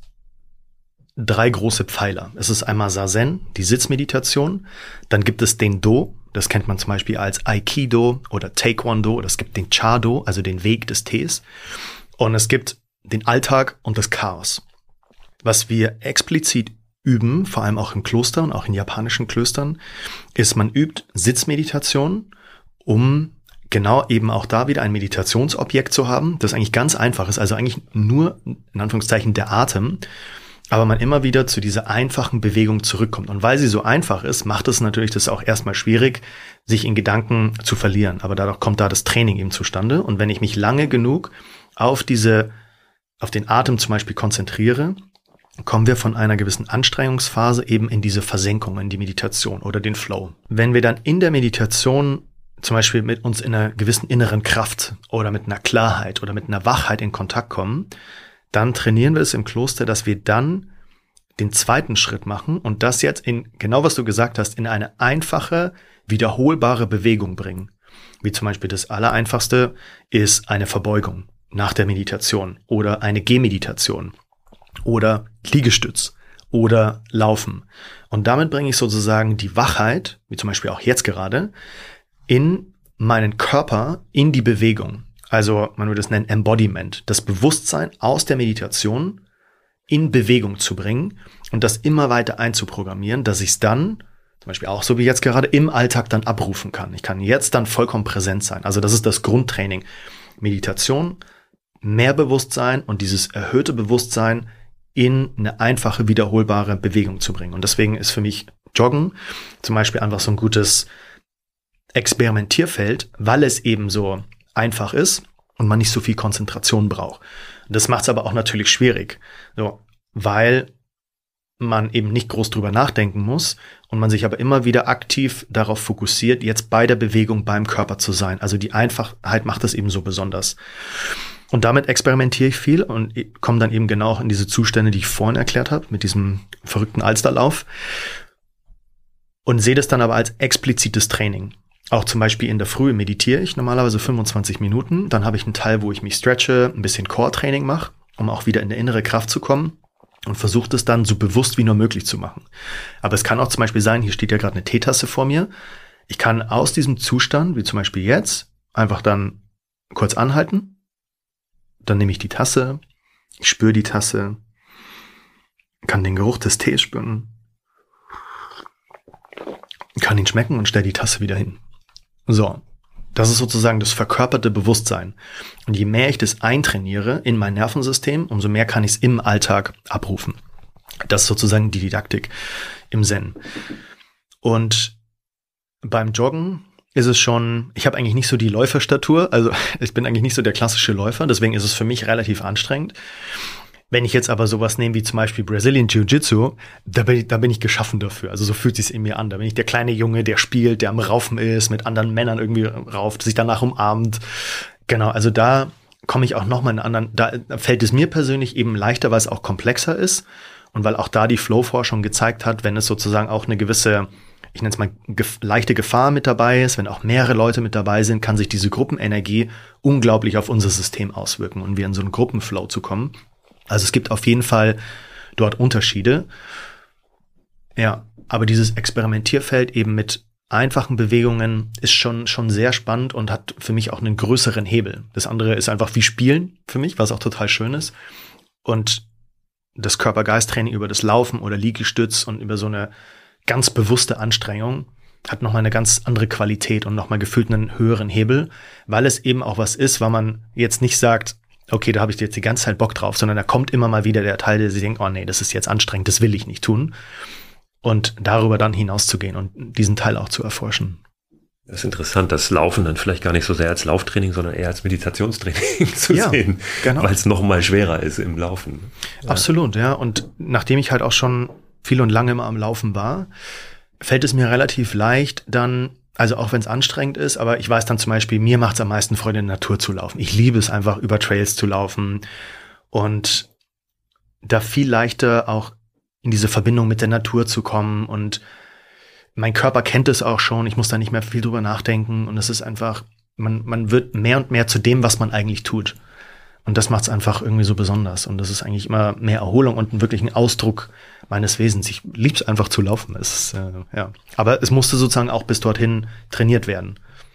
drei große Pfeiler. Es ist einmal Zazen, die Sitzmeditation. Dann gibt es den Do. Das kennt man zum Beispiel als Aikido oder Taekwondo. Oder es gibt den Cha-Do, also den Weg des Tees. Und es gibt den Alltag und das Chaos. Was wir explizit üben, vor allem auch im Kloster und auch in japanischen Klöstern, ist, man übt Sitzmeditation, um genau eben auch da wieder ein Meditationsobjekt zu haben, das eigentlich ganz einfach ist, also eigentlich nur, in Anführungszeichen, der Atem, aber man immer wieder zu dieser einfachen Bewegung zurückkommt. Und weil sie so einfach ist, macht es natürlich das auch erstmal schwierig, sich in Gedanken zu verlieren. Aber dadurch kommt da das Training eben zustande. Und wenn ich mich lange genug auf diese, auf den Atem zum Beispiel konzentriere, kommen wir von einer gewissen Anstrengungsphase eben in diese Versenkung, in die Meditation oder den Flow. Wenn wir dann in der Meditation zum Beispiel mit uns in einer gewissen inneren Kraft oder mit einer Klarheit oder mit einer Wachheit in Kontakt kommen, dann trainieren wir es im Kloster, dass wir dann den zweiten Schritt machen und das jetzt in, genau was du gesagt hast, in eine einfache, wiederholbare Bewegung bringen. Wie zum Beispiel das Allereinfachste ist eine Verbeugung nach der Meditation oder eine Gehmeditation. Oder Liegestütz oder Laufen. Und damit bringe ich sozusagen die Wachheit, wie zum Beispiel auch jetzt gerade, in meinen Körper, in die Bewegung. Also man würde es nennen Embodiment, das Bewusstsein aus der Meditation in Bewegung zu bringen und das immer weiter einzuprogrammieren, dass ich es dann, zum Beispiel auch so wie jetzt gerade, im Alltag dann abrufen kann. Ich kann jetzt dann vollkommen präsent sein. Also das ist das Grundtraining. Meditation, mehr Bewusstsein und dieses erhöhte Bewusstsein in eine einfache, wiederholbare Bewegung zu bringen. Und deswegen ist für mich Joggen zum Beispiel einfach so ein gutes Experimentierfeld, weil es eben so einfach ist und man nicht so viel Konzentration braucht. Das macht es aber auch natürlich schwierig, so, weil man eben nicht groß drüber nachdenken muss und man sich aber immer wieder aktiv darauf fokussiert, jetzt bei der Bewegung beim Körper zu sein. Also die Einfachheit macht es eben so besonders. Und damit experimentiere ich viel und komme dann eben genau in diese Zustände, die ich vorhin erklärt habe, mit diesem verrückten Alsterlauf. Und sehe das dann aber als explizites Training. Auch zum Beispiel in der Früh meditiere ich normalerweise fünfundzwanzig Minuten. Dann habe ich einen Teil, wo ich mich stretche, ein bisschen Core-Training mache, um auch wieder in eine innere Kraft zu kommen. Und versuche das dann so bewusst wie nur möglich zu machen. Aber es kann auch zum Beispiel sein, hier steht ja gerade eine Teetasse vor mir. Ich kann aus diesem Zustand, wie zum Beispiel jetzt, einfach dann kurz anhalten. Dann nehme ich die Tasse, ich spüre die Tasse, kann den Geruch des Tees spüren, kann ihn schmecken und stelle die Tasse wieder hin. So, das ist sozusagen das verkörperte Bewusstsein. Und je mehr ich das eintrainiere in mein Nervensystem, umso mehr kann ich es im Alltag abrufen. Das ist sozusagen die Didaktik im Zen. Und beim Joggen ist es schon, ich habe eigentlich nicht so die Läuferstatur, also ich bin eigentlich nicht so der klassische Läufer, deswegen ist es für mich relativ anstrengend. Wenn ich jetzt aber sowas nehme wie zum Beispiel Brazilian Jiu-Jitsu, da bin ich, da bin ich geschaffen dafür. Also so fühlt sich's in mir an. Da bin ich der kleine Junge, der spielt, der am Raufen ist, mit anderen Männern irgendwie rauft, sich danach umarmt. Genau, also da komme ich auch nochmal in einen anderen, da fällt es mir persönlich eben leichter, weil es auch komplexer ist und weil auch da die Flow-Forschung gezeigt hat, wenn es sozusagen auch eine gewisse, ich nenne es mal, gef- leichte Gefahr mit dabei ist, wenn auch mehrere Leute mit dabei sind, kann sich diese Gruppenenergie unglaublich auf unser System auswirken und wir in so einen Gruppenflow zu kommen. Also es gibt auf jeden Fall dort Unterschiede. Ja, aber dieses Experimentierfeld eben mit einfachen Bewegungen ist schon schon sehr spannend und hat für mich auch einen größeren Hebel. Das andere ist einfach wie Spielen für mich, was auch total schön ist. Und das Körper-Geist-Training über das Laufen oder Liegestütz und über so eine ganz bewusste Anstrengung hat nochmal eine ganz andere Qualität und nochmal gefühlt einen höheren Hebel, weil es eben auch was ist, weil man jetzt nicht sagt, okay, da habe ich jetzt die ganze Zeit Bock drauf, sondern da kommt immer mal wieder der Teil, der sich denkt, oh nee, das ist jetzt anstrengend, das will ich nicht tun. Und darüber dann hinauszugehen und diesen Teil auch zu erforschen. Das ist interessant, das Laufen dann vielleicht gar nicht so sehr als Lauftraining, sondern eher als Meditationstraining zu ja, sehen, genau. Weil es noch mal schwerer ist im Laufen. Ja. Absolut, ja. Und nachdem ich halt auch schon viel und lange immer am Laufen war, fällt es mir relativ leicht dann, also auch wenn es anstrengend ist, aber ich weiß dann zum Beispiel, mir macht es am meisten Freude, in der Natur zu laufen. Ich liebe es einfach, über Trails zu laufen und da viel leichter auch in diese Verbindung mit der Natur zu kommen, und mein Körper kennt es auch schon, ich muss da nicht mehr viel drüber nachdenken, und es ist einfach, man, man wird mehr und mehr zu dem, was man eigentlich tut. Und das macht es einfach irgendwie so besonders. Und das ist eigentlich immer mehr Erholung und wirklich ein Ausdruck meines Wesens. Ich liebe es einfach zu laufen. Es ist, äh, ja. Aber es musste sozusagen auch bis dorthin trainiert werden.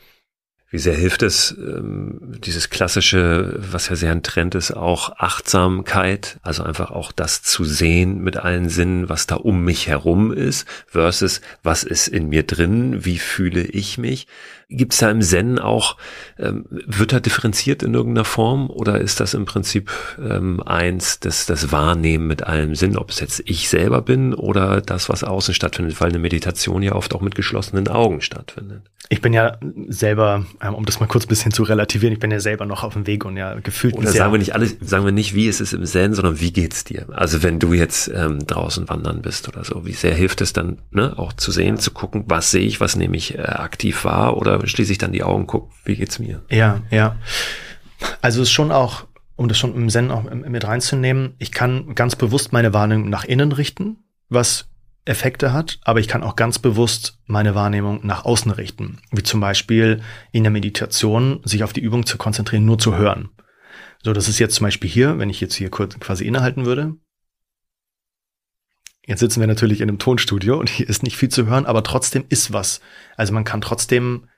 Wie sehr hilft es, ähm, dieses klassische, was ja sehr ein Trend ist, auch Achtsamkeit, also einfach auch das zu sehen mit allen Sinnen, was da um mich herum ist, versus was ist in mir drin, wie fühle ich mich? Gibt es da im Zen auch, ähm, wird da differenziert in irgendeiner Form, oder ist das im Prinzip ähm, eins, das, das Wahrnehmen mit allem Sinn, ob es jetzt ich selber bin oder das, was außen stattfindet, weil eine Meditation ja oft auch mit geschlossenen Augen stattfindet? Ich bin ja selber, um das mal kurz ein bisschen zu relativieren, ich bin ja selber noch auf dem Weg und ja gefühlt. Oder sagen wir nicht alles, sagen wir nicht, wie ist es im Zen, sondern wie geht's dir? Also wenn du jetzt ähm, draußen wandern bist oder so, wie sehr hilft es dann, ne, auch zu sehen, ja. zu gucken, was sehe ich, was nehme ich äh, aktiv wahr, oder schließe ich dann die Augen, guck, wie geht's mir? Ja, ja. Also es ist schon auch, um das schon im Zen auch mit reinzunehmen, ich kann ganz bewusst meine Wahrnehmung nach innen richten, was Effekte hat, aber ich kann auch ganz bewusst meine Wahrnehmung nach außen richten. Wie zum Beispiel in der Meditation sich auf die Übung zu konzentrieren, nur zu hören. So, das ist jetzt zum Beispiel hier, wenn ich jetzt hier kurz quasi innehalten würde. Jetzt sitzen wir natürlich in einem Tonstudio und hier ist nicht viel zu hören, aber trotzdem ist was. Also man kann trotzdem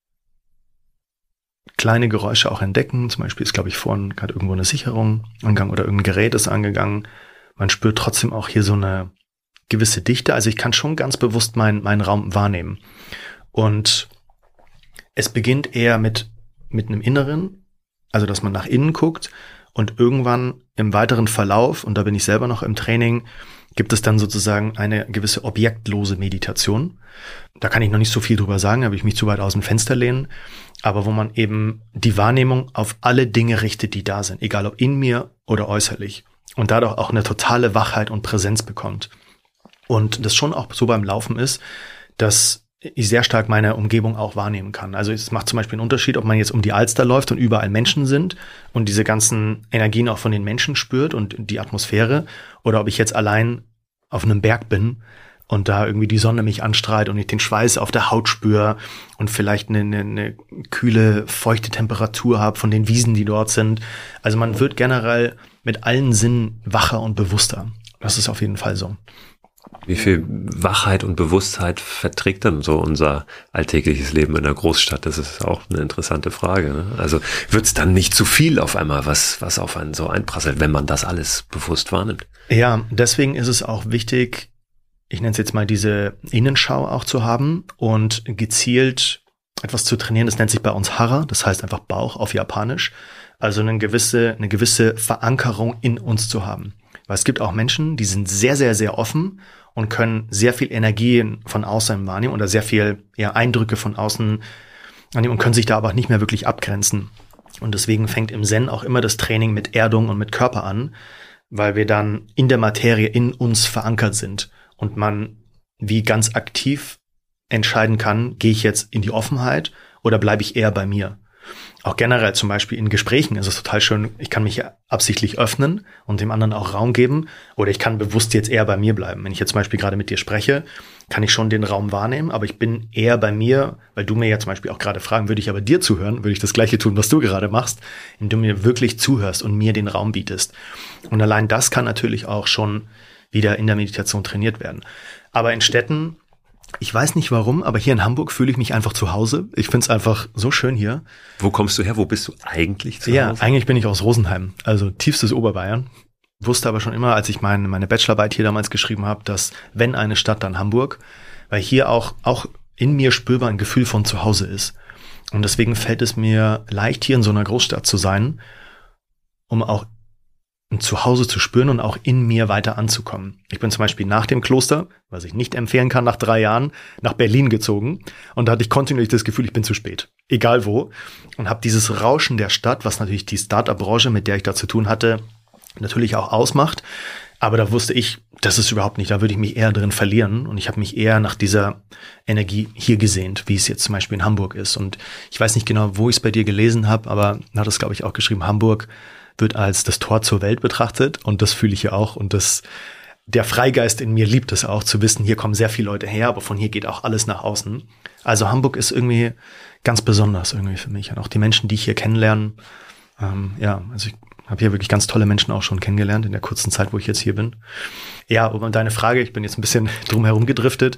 kleine Geräusche auch entdecken. Zum Beispiel ist, glaube ich, vorhin gerade irgendwo eine Sicherung angegangen oder irgendein Gerät ist angegangen. Man spürt trotzdem auch hier so eine gewisse Dichte. Also ich kann schon ganz bewusst meinen meinen Raum wahrnehmen. Und es beginnt eher mit mit einem Inneren, also dass man nach innen guckt, und irgendwann im weiteren Verlauf, und da bin ich selber noch im Training, gibt es dann sozusagen eine gewisse objektlose Meditation. Da kann ich noch nicht so viel drüber sagen, da will ich mich zu weit aus dem Fenster lehnen, aber wo man eben die Wahrnehmung auf alle Dinge richtet, die da sind, egal ob in mir oder äußerlich, und dadurch auch eine totale Wachheit und Präsenz bekommt. Und das schon auch so beim Laufen ist, dass ich sehr stark meine Umgebung auch wahrnehmen kann. Also es macht zum Beispiel einen Unterschied, ob man jetzt um die Alster läuft und überall Menschen sind und diese ganzen Energien auch von den Menschen spürt und die Atmosphäre, oder ob ich jetzt allein auf einem Berg bin und da irgendwie die Sonne mich anstrahlt und ich den Schweiß auf der Haut spüre und vielleicht eine, eine, eine kühle, feuchte Temperatur habe von den Wiesen, die dort sind. Also man wird generell mit allen Sinnen wacher und bewusster. Das ist auf jeden Fall so. Wie viel Wachheit und Bewusstheit verträgt dann so unser alltägliches Leben in der Großstadt? Das ist auch eine interessante Frage, ne? Also wird es dann nicht zu viel auf einmal, was, was auf einen so einprasselt, wenn man das alles bewusst wahrnimmt? Ja, deswegen ist es auch wichtig, ich nenne es jetzt mal diese Innenschau auch zu haben und gezielt etwas zu trainieren. Das nennt sich bei uns Hara, das heißt einfach Bauch auf Japanisch. Also eine gewisse, eine gewisse Verankerung in uns zu haben. Weil es gibt auch Menschen, die sind sehr, sehr, sehr offen und können sehr viel Energie von außen wahrnehmen oder sehr viel ja, Eindrücke von außen annehmen und können sich da aber nicht mehr wirklich abgrenzen. Und deswegen fängt im Zen auch immer das Training mit Erdung und mit Körper an, weil wir dann in der Materie in uns verankert sind und man wie ganz aktiv entscheiden kann, gehe ich jetzt in die Offenheit oder bleibe ich eher bei mir. Auch generell zum Beispiel in Gesprächen ist es total schön, ich kann mich absichtlich öffnen und dem anderen auch Raum geben, oder ich kann bewusst jetzt eher bei mir bleiben. Wenn ich jetzt zum Beispiel gerade mit dir spreche, kann ich schon den Raum wahrnehmen, aber ich bin eher bei mir, weil du mir ja zum Beispiel auch gerade fragen, würde ich aber dir zuhören, würde ich das Gleiche tun, was du gerade machst, indem du mir wirklich zuhörst und mir den Raum bietest. Und allein das kann natürlich auch schon wieder in der Meditation trainiert werden. Aber in Städten, ich weiß nicht warum, aber hier in Hamburg fühle ich mich einfach zu Hause. Ich finde es einfach so schön hier. Wo kommst du her? Wo bist du eigentlich zu ja, Hause? Ja, eigentlich bin ich aus Rosenheim, also tiefstes Oberbayern. Wusste aber schon immer, als ich meine, meine Bachelorarbeit hier damals geschrieben habe, dass wenn eine Stadt, dann Hamburg. Weil hier auch, auch in mir spürbar ein Gefühl von zu Hause ist. Und deswegen fällt es mir leicht, hier in so einer Großstadt zu sein, um auch ein Zuhause zu spüren und auch in mir weiter anzukommen. Ich bin zum Beispiel nach dem Kloster, was ich nicht empfehlen kann, nach drei Jahren nach Berlin gezogen. Und da hatte ich kontinuierlich das Gefühl, ich bin zu spät. Egal wo. Und habe dieses Rauschen der Stadt, was natürlich die Start-up-Branche, mit der ich da zu tun hatte, natürlich auch ausmacht. Aber da wusste ich, das ist überhaupt nicht, da würde ich mich eher drin verlieren. Und ich habe mich eher nach dieser Energie hier gesehnt, wie es jetzt zum Beispiel in Hamburg ist. Und ich weiß nicht genau, wo ich es bei dir gelesen habe, aber da hat es, glaube ich, auch geschrieben, Hamburg wird als das Tor zur Welt betrachtet. Und das fühle ich ja auch. Und das, der Freigeist in mir liebt es auch, zu wissen, hier kommen sehr viele Leute her, aber von hier geht auch alles nach außen. Also Hamburg ist irgendwie ganz besonders irgendwie für mich. Und auch die Menschen, die ich hier kennenlerne, ähm, ja, also ich habe hier wirklich ganz tolle Menschen auch schon kennengelernt in der kurzen Zeit, wo ich jetzt hier bin. Ja, um deine Frage, ich bin jetzt ein bisschen drum herum gedriftet.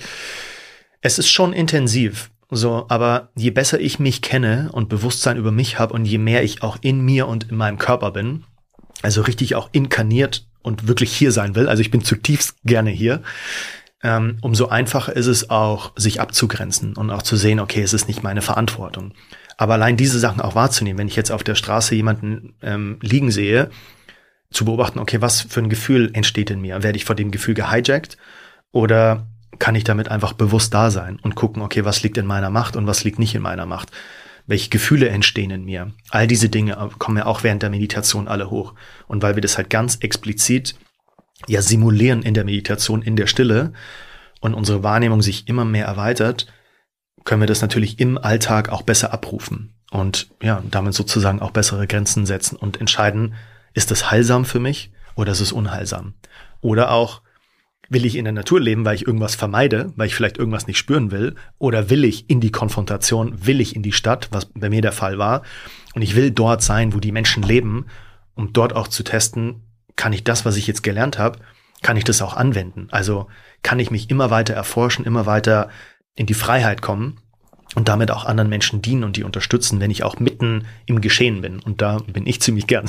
Es ist schon intensiv, so, aber je besser ich mich kenne und Bewusstsein über mich habe und je mehr ich auch in mir und in meinem Körper bin, also richtig auch inkarniert und wirklich hier sein will, also ich bin zutiefst gerne hier, ähm, umso einfacher ist es auch, sich abzugrenzen und auch zu sehen, okay, es ist nicht meine Verantwortung. Aber allein diese Sachen auch wahrzunehmen, wenn ich jetzt auf der Straße jemanden ähm, liegen sehe, zu beobachten, okay, was für ein Gefühl entsteht in mir? Werde ich vor dem Gefühl gehijackt oder kann ich damit einfach bewusst da sein und gucken, okay, was liegt in meiner Macht und was liegt nicht in meiner Macht? Welche Gefühle entstehen in mir? All diese Dinge kommen ja auch während der Meditation alle hoch. Und weil wir das halt ganz explizit ja simulieren in der Meditation, in der Stille und unsere Wahrnehmung sich immer mehr erweitert, können wir das natürlich im Alltag auch besser abrufen und ja, damit sozusagen auch bessere Grenzen setzen und entscheiden, ist das heilsam für mich oder ist es unheilsam? Oder auch, will ich in der Natur leben, weil ich irgendwas vermeide, weil ich vielleicht irgendwas nicht spüren will, oder will ich in die Konfrontation, will ich in die Stadt, was bei mir der Fall war, und ich will dort sein, wo die Menschen leben, um dort auch zu testen, kann ich das, was ich jetzt gelernt habe, kann ich das auch anwenden? Also kann ich mich immer weiter erforschen, immer weiter in die Freiheit kommen und damit auch anderen Menschen dienen und die unterstützen, wenn ich auch mitten im Geschehen bin. Und da bin ich ziemlich gern.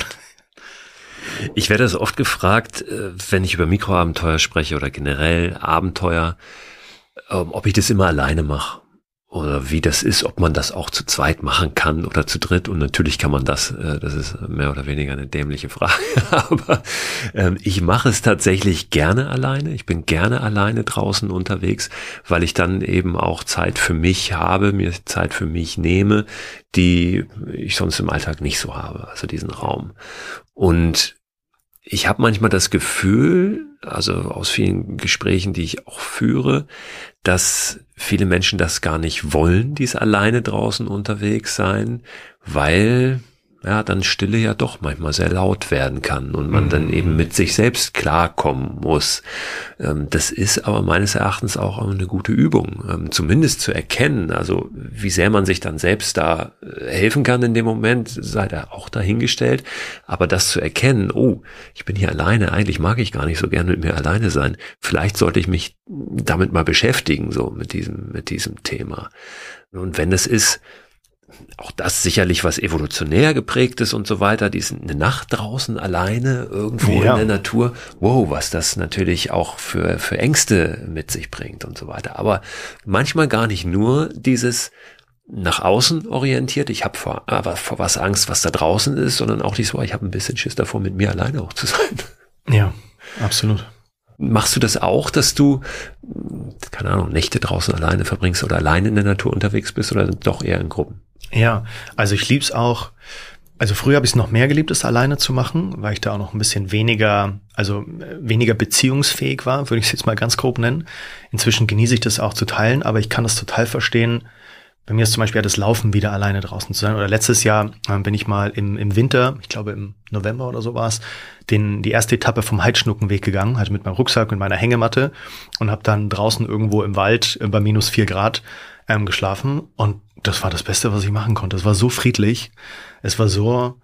Ich werde das oft gefragt, wenn ich über Mikroabenteuer spreche oder generell Abenteuer, ob ich das immer alleine mache oder wie das ist, ob man das auch zu zweit machen kann oder zu dritt. Und natürlich kann man das, das ist mehr oder weniger eine dämliche Frage, aber ich mache es tatsächlich gerne alleine. Ich bin gerne alleine draußen unterwegs, weil ich dann eben auch Zeit für mich habe, mir Zeit für mich nehme, die ich sonst im Alltag nicht so habe, also diesen Raum. Und ich habe manchmal das Gefühl, also aus vielen Gesprächen, die ich auch führe, dass viele Menschen das gar nicht wollen, dies alleine draußen unterwegs sein, weil ja dann Stille ja doch manchmal sehr laut werden kann und man dann eben mit sich selbst klarkommen muss. Das ist aber meines Erachtens auch eine gute Übung, zumindest zu erkennen, also wie sehr man sich dann selbst da helfen kann in dem Moment, sei da auch dahingestellt, aber das zu erkennen, oh, ich bin hier alleine, eigentlich mag ich gar nicht so gerne mit mir alleine sein, vielleicht sollte ich mich damit mal beschäftigen, so mit diesem, mit diesem Thema. Und wenn es ist, auch das sicherlich was evolutionär geprägtes und so weiter, die ist eine Nacht draußen alleine irgendwo ja. in der Natur, wow, was das natürlich auch für für Ängste mit sich bringt und so weiter. Aber manchmal gar nicht nur dieses nach außen orientiert, ich habe vor, aber vor was Angst, was da draußen ist, sondern auch dieses, ich habe ein bisschen Schiss davor, mit mir alleine auch zu sein. Ja, absolut. Machst du das auch, dass du, keine Ahnung, Nächte draußen alleine verbringst oder alleine in der Natur unterwegs bist oder doch eher in Gruppen? Ja, also ich lieb's auch, also früher habe ich es noch mehr geliebt, es alleine zu machen, weil ich da auch noch ein bisschen weniger, also weniger beziehungsfähig war, würde ich es jetzt mal ganz grob nennen. Inzwischen genieße ich das auch zu teilen, aber ich kann das total verstehen. Bei mir ist zum Beispiel das Laufen wieder alleine draußen zu sein. Oder letztes Jahr äh, bin ich mal im, im Winter, ich glaube im November oder so war es, den, die erste Etappe vom Heidschnuckenweg gegangen, halt mit meinem Rucksack und meiner Hängematte und habe dann draußen irgendwo im Wald äh, bei minus vier Grad ähm, geschlafen. Und das war das Beste, was ich machen konnte. Es war so friedlich. Es war so,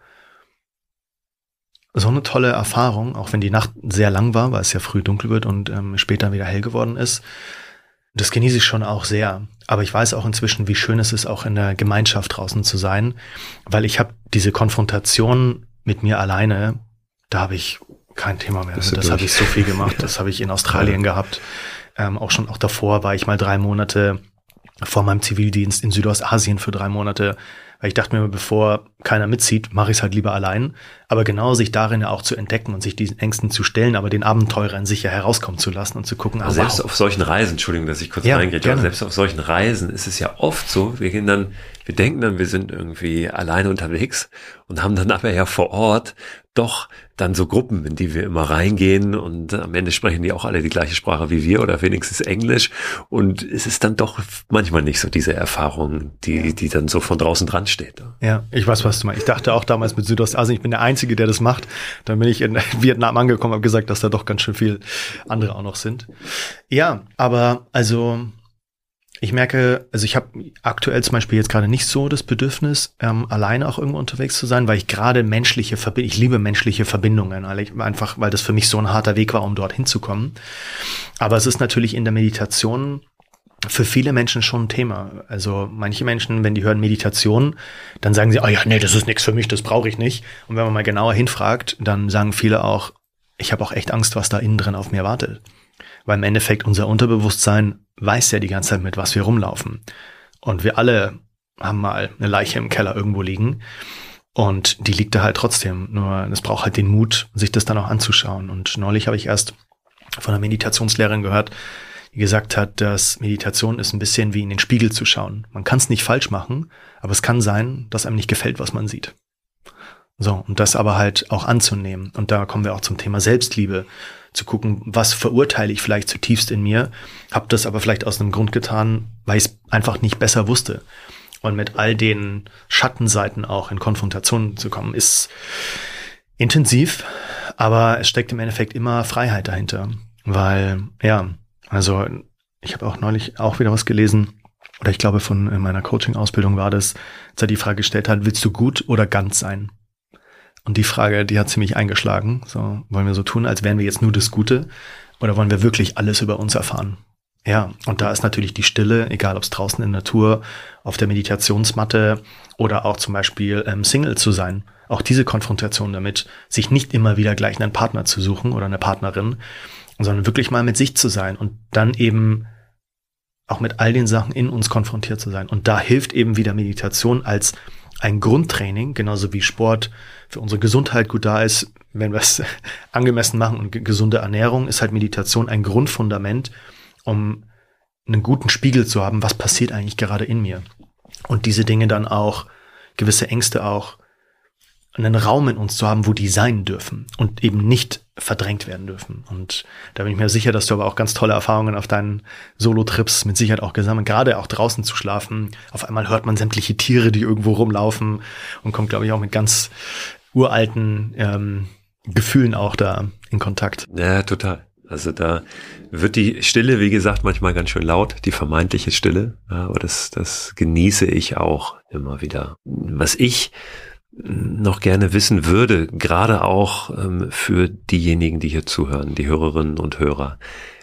so eine tolle Erfahrung, auch wenn die Nacht sehr lang war, weil es ja früh dunkel wird und ähm, später wieder hell geworden ist. Das genieße ich schon auch sehr. Aber ich weiß auch inzwischen, wie schön es ist, auch in der Gemeinschaft draußen zu sein, weil ich habe diese Konfrontation mit mir alleine, da habe ich kein Thema mehr. Das, das habe ich so viel gemacht. Das habe ich in Australien ja. gehabt. Ähm, auch schon auch davor war ich mal drei Monate vor meinem Zivildienst in Südostasien für drei Monate, weil ich dachte mir, bevor keiner mitzieht, mache ich es halt lieber allein. Aber genau sich darin ja auch zu entdecken und sich diesen Ängsten zu stellen, aber den Abenteurer in sich ja herauskommen zu lassen und zu gucken. Also selbst wow. auf solchen Reisen, Entschuldigung, dass ich kurz ja, reingreife, aber selbst auf solchen Reisen ist es ja oft so, wir gehen dann, wir denken dann, wir sind irgendwie alleine unterwegs und haben dann aber ja vor Ort doch dann so Gruppen, in die wir immer reingehen und am Ende sprechen die auch alle die gleiche Sprache wie wir oder wenigstens Englisch und es ist dann doch manchmal nicht so diese Erfahrung, die die dann so von draußen dran steht. Ja, ich weiß, was du meinst. Ich dachte auch damals mit Südostasien, ich bin der Einzige, der das macht. Dann bin ich in Vietnam angekommen, habe gesagt, dass da doch ganz schön viel andere auch noch sind. Ja, aber also ich merke, also ich habe aktuell zum Beispiel jetzt gerade nicht so das Bedürfnis, ähm, alleine auch irgendwo unterwegs zu sein, weil ich gerade menschliche Verbindungen, ich liebe menschliche Verbindungen, einfach weil das für mich so ein harter Weg war, um dort hinzukommen. Aber es ist natürlich in der Meditation für viele Menschen schon ein Thema. Also manche Menschen, wenn die hören Meditation, dann sagen sie, oh ja, nee, das ist nichts für mich, das brauche ich nicht. Und wenn man mal genauer hinfragt, dann sagen viele auch, ich habe auch echt Angst, was da innen drin auf mir wartet. Weil im Endeffekt unser Unterbewusstsein weiß ja die ganze Zeit, mit was wir rumlaufen. Und wir alle haben mal eine Leiche im Keller irgendwo liegen. Und die liegt da halt trotzdem. Nur es braucht halt den Mut, sich das dann auch anzuschauen. Und neulich habe ich erst von einer Meditationslehrerin gehört, die gesagt hat, dass Meditation ist ein bisschen wie in den Spiegel zu schauen. Man kann es nicht falsch machen, aber es kann sein, dass einem nicht gefällt, was man sieht. So, und das aber halt auch anzunehmen. Und da kommen wir auch zum Thema Selbstliebe. Zu gucken, was verurteile ich vielleicht zutiefst in mir, habe das aber vielleicht aus einem Grund getan, weil ich es einfach nicht besser wusste. Und mit all den Schattenseiten auch in Konfrontation zu kommen, ist intensiv, aber es steckt im Endeffekt immer Freiheit dahinter. Weil, ja, also ich habe auch neulich auch wieder was gelesen, oder ich glaube von in meiner Coaching-Ausbildung war das, als er die Frage gestellt hat, willst du gut oder ganz sein? Und die Frage, die hat ziemlich eingeschlagen. So, wollen wir so tun, als wären wir jetzt nur das Gute oder wollen wir wirklich alles über uns erfahren? Ja, und da ist natürlich die Stille, egal ob es draußen in der Natur, auf der Meditationsmatte oder auch zum Beispiel ähm, Single zu sein. Auch diese Konfrontation damit, sich nicht immer wieder gleich einen Partner zu suchen oder eine Partnerin, sondern wirklich mal mit sich zu sein und dann eben auch mit all den Sachen in uns konfrontiert zu sein. Und da hilft eben wieder Meditation als ein Grundtraining, genauso wie Sport für unsere Gesundheit gut da ist, wenn wir es angemessen machen und gesunde Ernährung, ist halt Meditation ein Grundfundament, um einen guten Spiegel zu haben, was passiert eigentlich gerade in mir. Und diese Dinge dann auch, gewisse Ängste auch, einen Raum in uns zu haben, wo die sein dürfen und eben nicht verdrängt werden dürfen. Und da bin ich mir sicher, dass du aber auch ganz tolle Erfahrungen auf deinen Solo-Trips mit Sicherheit auch gesammelt, gerade auch draußen zu schlafen. Auf einmal hört man sämtliche Tiere, die irgendwo rumlaufen und kommt, glaube ich, auch mit ganz uralten ähm, Gefühlen auch da in Kontakt. Ja, total. Also da wird die Stille, wie gesagt, manchmal ganz schön laut, die vermeintliche Stille. Ja, aber das, das genieße ich auch immer wieder. Was ich noch gerne wissen würde, gerade auch ähm, für diejenigen, die hier zuhören, die Hörerinnen und Hörer,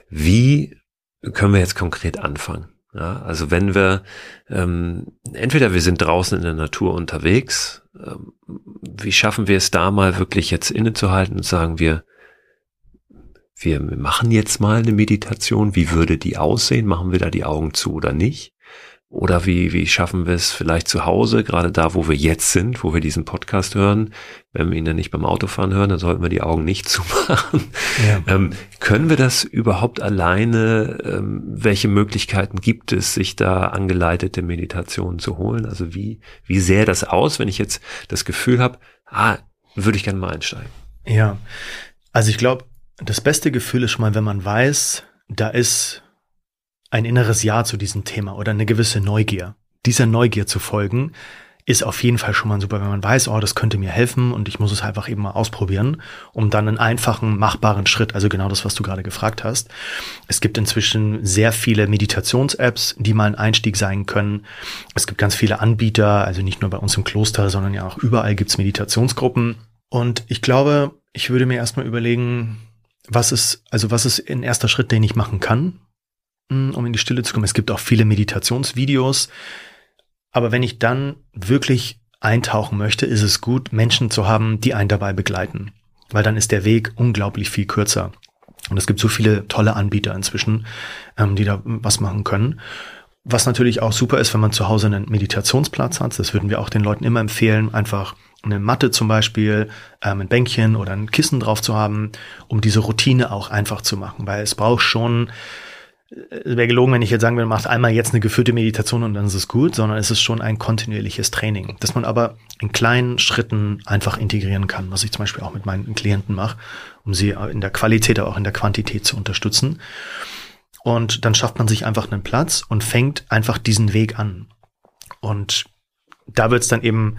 wie können wir jetzt konkret anfangen? Ja, also wenn wir, ähm, entweder wir sind draußen in der Natur unterwegs, ähm, wie schaffen wir es da mal wirklich jetzt innezuhalten und sagen wir, wir machen jetzt mal eine Meditation, wie würde die aussehen? Machen wir da die Augen zu oder nicht? Oder wie, wie schaffen wir es vielleicht zu Hause, gerade da, wo wir jetzt sind, wo wir diesen Podcast hören, wenn wir ihn dann nicht beim Autofahren hören, dann sollten wir die Augen nicht zumachen. Ja. Ähm, können wir das überhaupt alleine? Ähm, welche Möglichkeiten gibt es, sich da angeleitete Meditationen zu holen? Also wie, wie sähe das aus, wenn ich jetzt das Gefühl habe, ah, würde ich gerne mal einsteigen? Ja, also ich glaube, das beste Gefühl ist schon mal, wenn man weiß, da ist ein inneres Ja zu diesem Thema oder eine gewisse Neugier. Dieser Neugier zu folgen, ist auf jeden Fall schon mal super, wenn man weiß, oh, das könnte mir helfen und ich muss es einfach eben mal ausprobieren, um dann einen einfachen, machbaren Schritt, also genau das, was du gerade gefragt hast. Es gibt inzwischen sehr viele Meditations-Apps, die mal ein Einstieg sein können. Es gibt ganz viele Anbieter, also nicht nur bei uns im Kloster, sondern ja auch überall gibt's Meditationsgruppen. Und ich glaube, ich würde mir erstmal überlegen, was ist, also was ist ein erster Schritt, den ich machen kann, um in die Stille zu kommen. Es gibt auch viele Meditationsvideos. Aber wenn ich dann wirklich eintauchen möchte, ist es gut, Menschen zu haben, die einen dabei begleiten. Weil dann ist der Weg unglaublich viel kürzer. Und es gibt so viele tolle Anbieter inzwischen, die da was machen können. was natürlich auch super ist, wenn man zu Hause einen Meditationsplatz hat, das würden wir auch den Leuten immer empfehlen, einfach eine Matte zum Beispiel, ähm, ein Bänkchen oder ein Kissen drauf zu haben, um diese Routine auch einfach zu machen, weil es braucht schon, es wäre gelogen, wenn ich jetzt sagen würde, man macht einmal jetzt eine geführte Meditation und dann ist es gut, sondern es ist schon ein kontinuierliches Training, das man aber in kleinen Schritten einfach integrieren kann, was ich zum Beispiel auch mit meinen Klienten mache, um sie in der Qualität, aber auch in der Quantität zu unterstützen. Und dann schafft man sich einfach einen Platz und fängt einfach diesen Weg an. Und da wird es dann eben,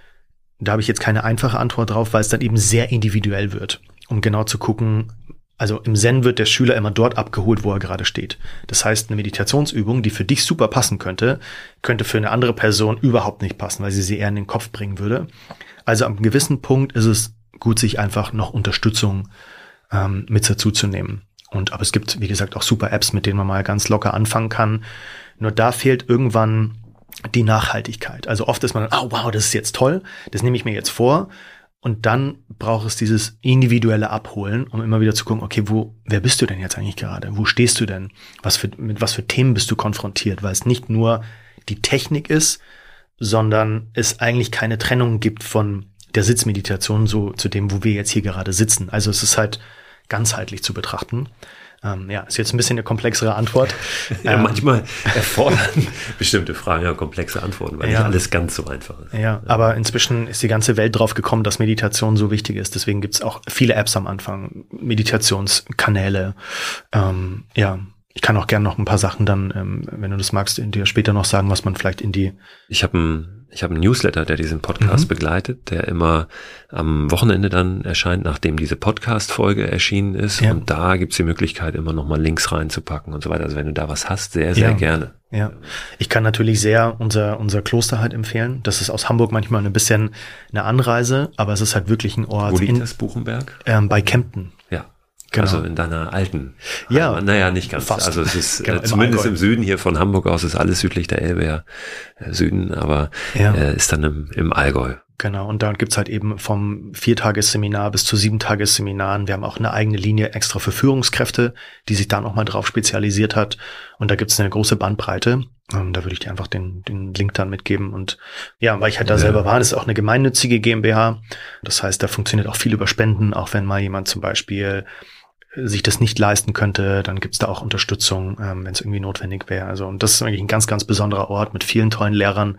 da habe ich jetzt keine einfache Antwort drauf, weil es dann eben sehr individuell wird, um genau zu gucken, also im Zen wird der Schüler immer dort abgeholt, wo er gerade steht. Das heißt, eine Meditationsübung, die für dich super passen könnte, könnte für eine andere Person überhaupt nicht passen, weil sie sie eher in den Kopf bringen würde. Also am gewissen Punkt ist es gut, sich einfach noch Unterstützung ähm, mit dazu zu nehmen. Und aber es gibt, wie gesagt, auch super Apps, mit denen man mal ganz locker anfangen kann. Nur da fehlt irgendwann die Nachhaltigkeit. Also oft ist man dann, oh wow, das ist jetzt toll, das nehme ich mir jetzt vor. Und dann braucht es dieses individuelle Abholen, um immer wieder zu gucken, okay, wo, wer bist du denn jetzt eigentlich gerade? Wo stehst du denn? Was für, mit was für Themen bist du konfrontiert? Weil es nicht nur die Technik ist, sondern es eigentlich keine Trennung gibt von der Sitzmeditation so zu dem, wo wir jetzt hier gerade sitzen. Also es ist halt ganzheitlich zu betrachten. Ähm, ja, ist jetzt ein bisschen eine komplexere Antwort. Ja, ähm, manchmal erfordern bestimmte Fragen ja komplexe Antworten, weil ja, nicht alles ganz so einfach ist. Ja, aber inzwischen ist die ganze Welt drauf gekommen, dass Meditation so wichtig ist. Deswegen gibt's auch viele Apps am Anfang, Meditationskanäle. Ähm, ja, ich kann auch gerne noch ein paar Sachen dann, ähm, wenn du das magst, dir später noch sagen, was man vielleicht in die... Ich habe ein Ich habe einen Newsletter, der diesen Podcast mhm. begleitet, der immer am Wochenende dann erscheint, nachdem diese Podcast-Folge erschienen ist. Ja. Und da gibt's die Möglichkeit, immer nochmal Links reinzupacken und so weiter. Also wenn du da was hast, sehr, sehr ja. gerne. Ja, ich kann natürlich sehr unser unser Kloster halt empfehlen. Das ist aus Hamburg manchmal ein bisschen eine Anreise, aber es ist halt wirklich ein Ort. Wo liegt in, das, Buchenberg? Ähm, bei Kempten. Ja. Genau. Also in deiner alten. Ja. Heimat. Naja, nicht ganz. Fast. Also es ist genau, äh, zumindest im, im Süden hier von Hamburg aus ist alles südlich der Elbe ja äh, Süden, aber ja. äh, ist dann im, im Allgäu. Genau, und da gibt's halt eben vom Viertagesseminar bis zu Siebentagesseminaren. Wir haben auch eine eigene Linie extra für Führungskräfte, die sich da nochmal drauf spezialisiert hat. Und da gibt's eine große Bandbreite. Ähm, da würde ich dir einfach den, den Link dann mitgeben. Und ja, weil ich halt da ja. selber war, das ist auch eine gemeinnützige GmbH. Das heißt, da funktioniert auch viel über Spenden, auch wenn mal jemand zum Beispiel sich das nicht leisten könnte, dann gibt's da auch Unterstützung, ähm, wenn es irgendwie notwendig wäre. Also und das ist eigentlich ein ganz, ganz besonderer Ort mit vielen tollen Lehrern,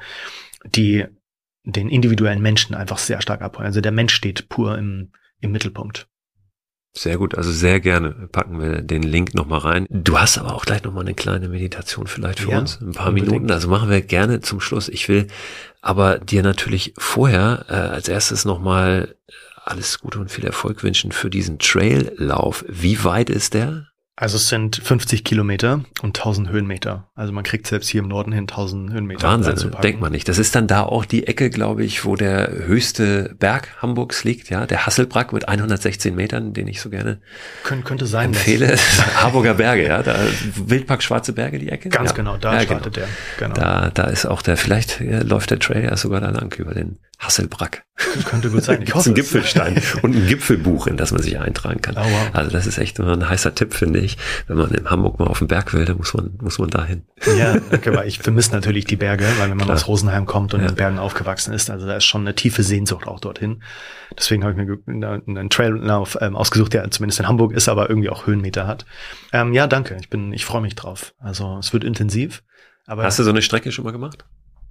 die den individuellen Menschen einfach sehr stark abholen. Also der Mensch steht pur im, im Mittelpunkt. Sehr gut, also sehr gerne packen wir den Link nochmal rein. Du hast aber auch gleich nochmal eine kleine Meditation vielleicht für ja, uns, ein paar unbedingt. Minuten, also machen wir gerne zum Schluss. Ich will aber dir natürlich vorher äh, als erstes nochmal alles Gute und viel Erfolg wünschen für diesen Traillauf. Wie weit ist der? Also es sind fünfzig Kilometer und tausend Höhenmeter. Also man kriegt selbst hier im Norden hin tausend Höhenmeter. Wahnsinn, denkt man nicht. Das ist dann da auch die Ecke, glaube ich, wo der höchste Berg Hamburgs liegt, ja, der Hasselbrack mit hundertsechzehn Metern, den ich so gerne Kön- könnte sein, empfehle. Harburger Berge, ja, da Wildpark Schwarze Berge, die Ecke. Ganz ja. genau, da ja, startet genau. der. Genau. Da, da ist auch der, vielleicht ja, läuft der Trail ja sogar da lang über den Hasselbrack. Könnte gut sein. Ich hoffe, ein Gipfelstein und ein Gipfelbuch, in das man sich eintragen kann. Oh, wow. Also das ist echt immer ein heißer Tipp, finde ich. Wenn man in Hamburg mal auf den Berg will, dann muss man, muss man dahin. Ja, okay, weil ich vermisse natürlich die Berge, weil wenn man Klar. aus Rosenheim kommt und ja. in den Bergen aufgewachsen ist, also da ist schon eine tiefe Sehnsucht auch dorthin. Deswegen habe ich mir einen Traillauf ähm, ausgesucht, der zumindest in Hamburg ist, aber irgendwie auch Höhenmeter hat. Ähm, ja, danke. Ich bin, ich freue mich drauf. Also es wird intensiv. Aber hast du so eine Strecke schon mal gemacht?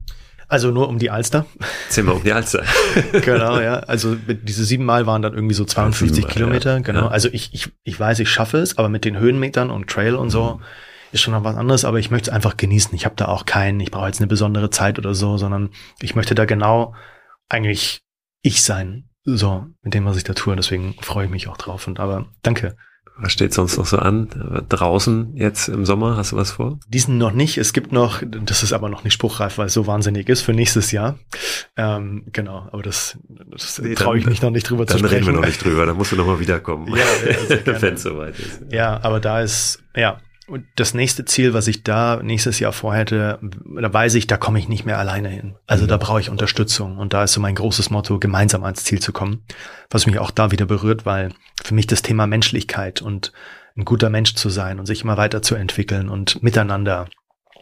Also nur um die Alster. Zehnmal um die Alster. Genau, ja. Also diese sieben Mal waren dann irgendwie so zweiundfünfzig Mal, Kilometer. Ja. Genau. Ja. Also ich, ich, ich weiß, ich schaffe es, aber mit den Höhenmetern und Trail und so mhm. ist schon noch was anderes. Aber ich möchte es einfach genießen. Ich habe da auch keinen, ich brauche jetzt eine besondere Zeit oder so, sondern ich möchte da genau eigentlich ich sein. So, mit dem, was ich da tue. Deswegen freue ich mich auch drauf. Und aber danke. Was steht sonst noch so an? Draußen jetzt im Sommer, hast du was vor? Diesen noch nicht. Es gibt noch, das ist aber noch nicht spruchreif, weil es so wahnsinnig ist für nächstes Jahr. Ähm, genau, aber das, das nee, traue ich mich noch nicht drüber zu sprechen. Dann reden wir noch nicht drüber, dann musst du noch mal wiederkommen, ja, ja, wenn es soweit ist. Ja, aber da ist, ja, und das nächste Ziel, was ich da nächstes Jahr vorhätte, da weiß ich, da komme ich nicht mehr alleine hin. Also da brauche ich Unterstützung. Und da ist so mein großes Motto, gemeinsam ans Ziel zu kommen. Was mich auch da wieder berührt, weil für mich das Thema Menschlichkeit und ein guter Mensch zu sein und sich immer weiterzuentwickeln und miteinander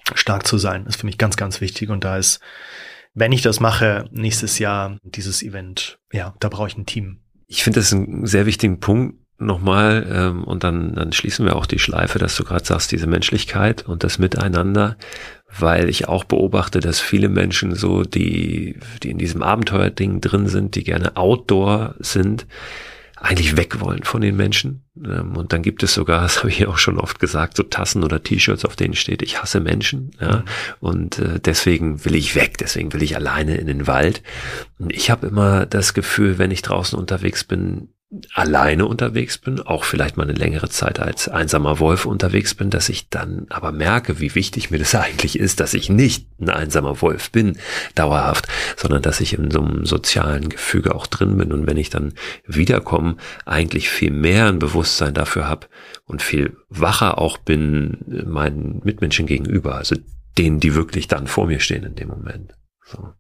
stark zu sein, ist für mich ganz, ganz wichtig. Und da ist, wenn ich das mache, nächstes Jahr dieses Event, ja, da brauche ich ein Team. Ich finde das einen sehr wichtigen Punkt nochmal, ähm, und dann, dann schließen wir auch die Schleife, dass du gerade sagst, diese Menschlichkeit und das Miteinander, weil ich auch beobachte, dass viele Menschen so, die, die in diesem Abenteuerding drin sind, die gerne Outdoor sind, eigentlich weg wollen von den Menschen. Und dann gibt es sogar, das habe ich ja auch schon oft gesagt, so Tassen oder T-Shirts, auf denen steht, ich hasse Menschen. Ja. Mhm. Und äh, deswegen will ich weg, deswegen will ich alleine in den Wald. Und ich habe immer das Gefühl, wenn ich draußen unterwegs bin, alleine unterwegs bin, auch vielleicht mal eine längere Zeit als einsamer Wolf unterwegs bin, dass ich dann aber merke, wie wichtig mir das eigentlich ist, dass ich nicht ein einsamer Wolf bin, dauerhaft, sondern dass ich in so einem sozialen Gefüge auch drin bin und wenn ich dann wiederkomme, eigentlich viel mehr ein Bewusstsein dafür habe und viel wacher auch bin meinen Mitmenschen gegenüber, also denen, die wirklich dann vor mir stehen in dem Moment. So,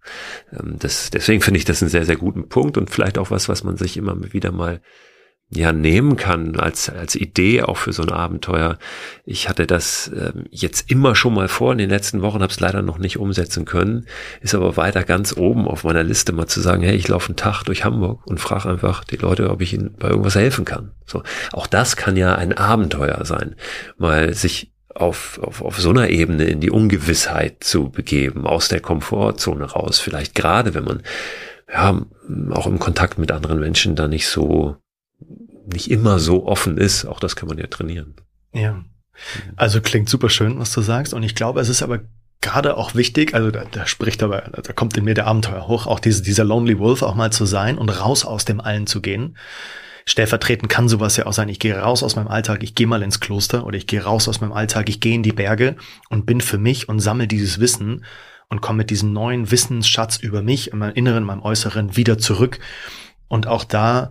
das, deswegen finde ich das einen sehr, sehr guten Punkt und vielleicht auch was, was man sich immer wieder mal ja nehmen kann als als Idee auch für so ein Abenteuer. Ich hatte das äh, jetzt immer schon mal vor in den letzten Wochen, habe es leider noch nicht umsetzen können, ist aber weiter ganz oben auf meiner Liste mal zu sagen, hey, ich laufe einen Tag durch Hamburg und frage einfach die Leute, ob ich ihnen bei irgendwas helfen kann. So, auch das kann ja ein Abenteuer sein, mal sich Auf, auf, auf so einer Ebene in die Ungewissheit zu begeben, aus der Komfortzone raus, vielleicht gerade, wenn man ja auch im Kontakt mit anderen Menschen da nicht so, nicht immer so offen ist, auch das kann man ja trainieren. Ja, also klingt super schön, was du sagst und ich glaube, es ist aber gerade auch wichtig, also da, da spricht aber, da kommt in mir der Abenteuer hoch, auch diese, dieser Lonely Wolf auch mal zu sein und raus aus dem Allen zu gehen. Stellvertretend kann sowas ja auch sein, ich gehe raus aus meinem Alltag, ich gehe mal ins Kloster oder ich gehe raus aus meinem Alltag, ich gehe in die Berge und bin für mich und sammle dieses Wissen und komme mit diesem neuen Wissensschatz über mich, in meinem Inneren, in meinem Äußeren wieder zurück und auch da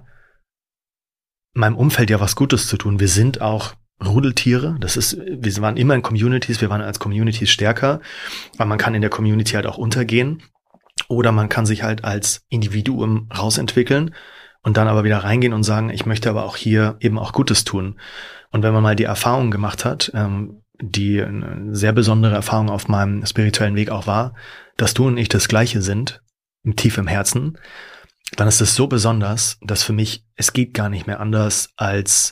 meinem Umfeld ja was Gutes zu tun. Wir sind auch Rudeltiere, das ist, wir waren immer in Communities, wir waren als Communities stärker, weil man kann in der Community halt auch untergehen oder man kann sich halt als Individuum rausentwickeln. Und dann aber wieder reingehen und sagen, ich möchte aber auch hier eben auch Gutes tun. Und wenn man mal die Erfahrung gemacht hat, ähm, die eine sehr besondere Erfahrung auf meinem spirituellen Weg auch war, dass du und ich das Gleiche sind, tief im Herzen, dann ist es so besonders, dass für mich, es geht gar nicht mehr anders, als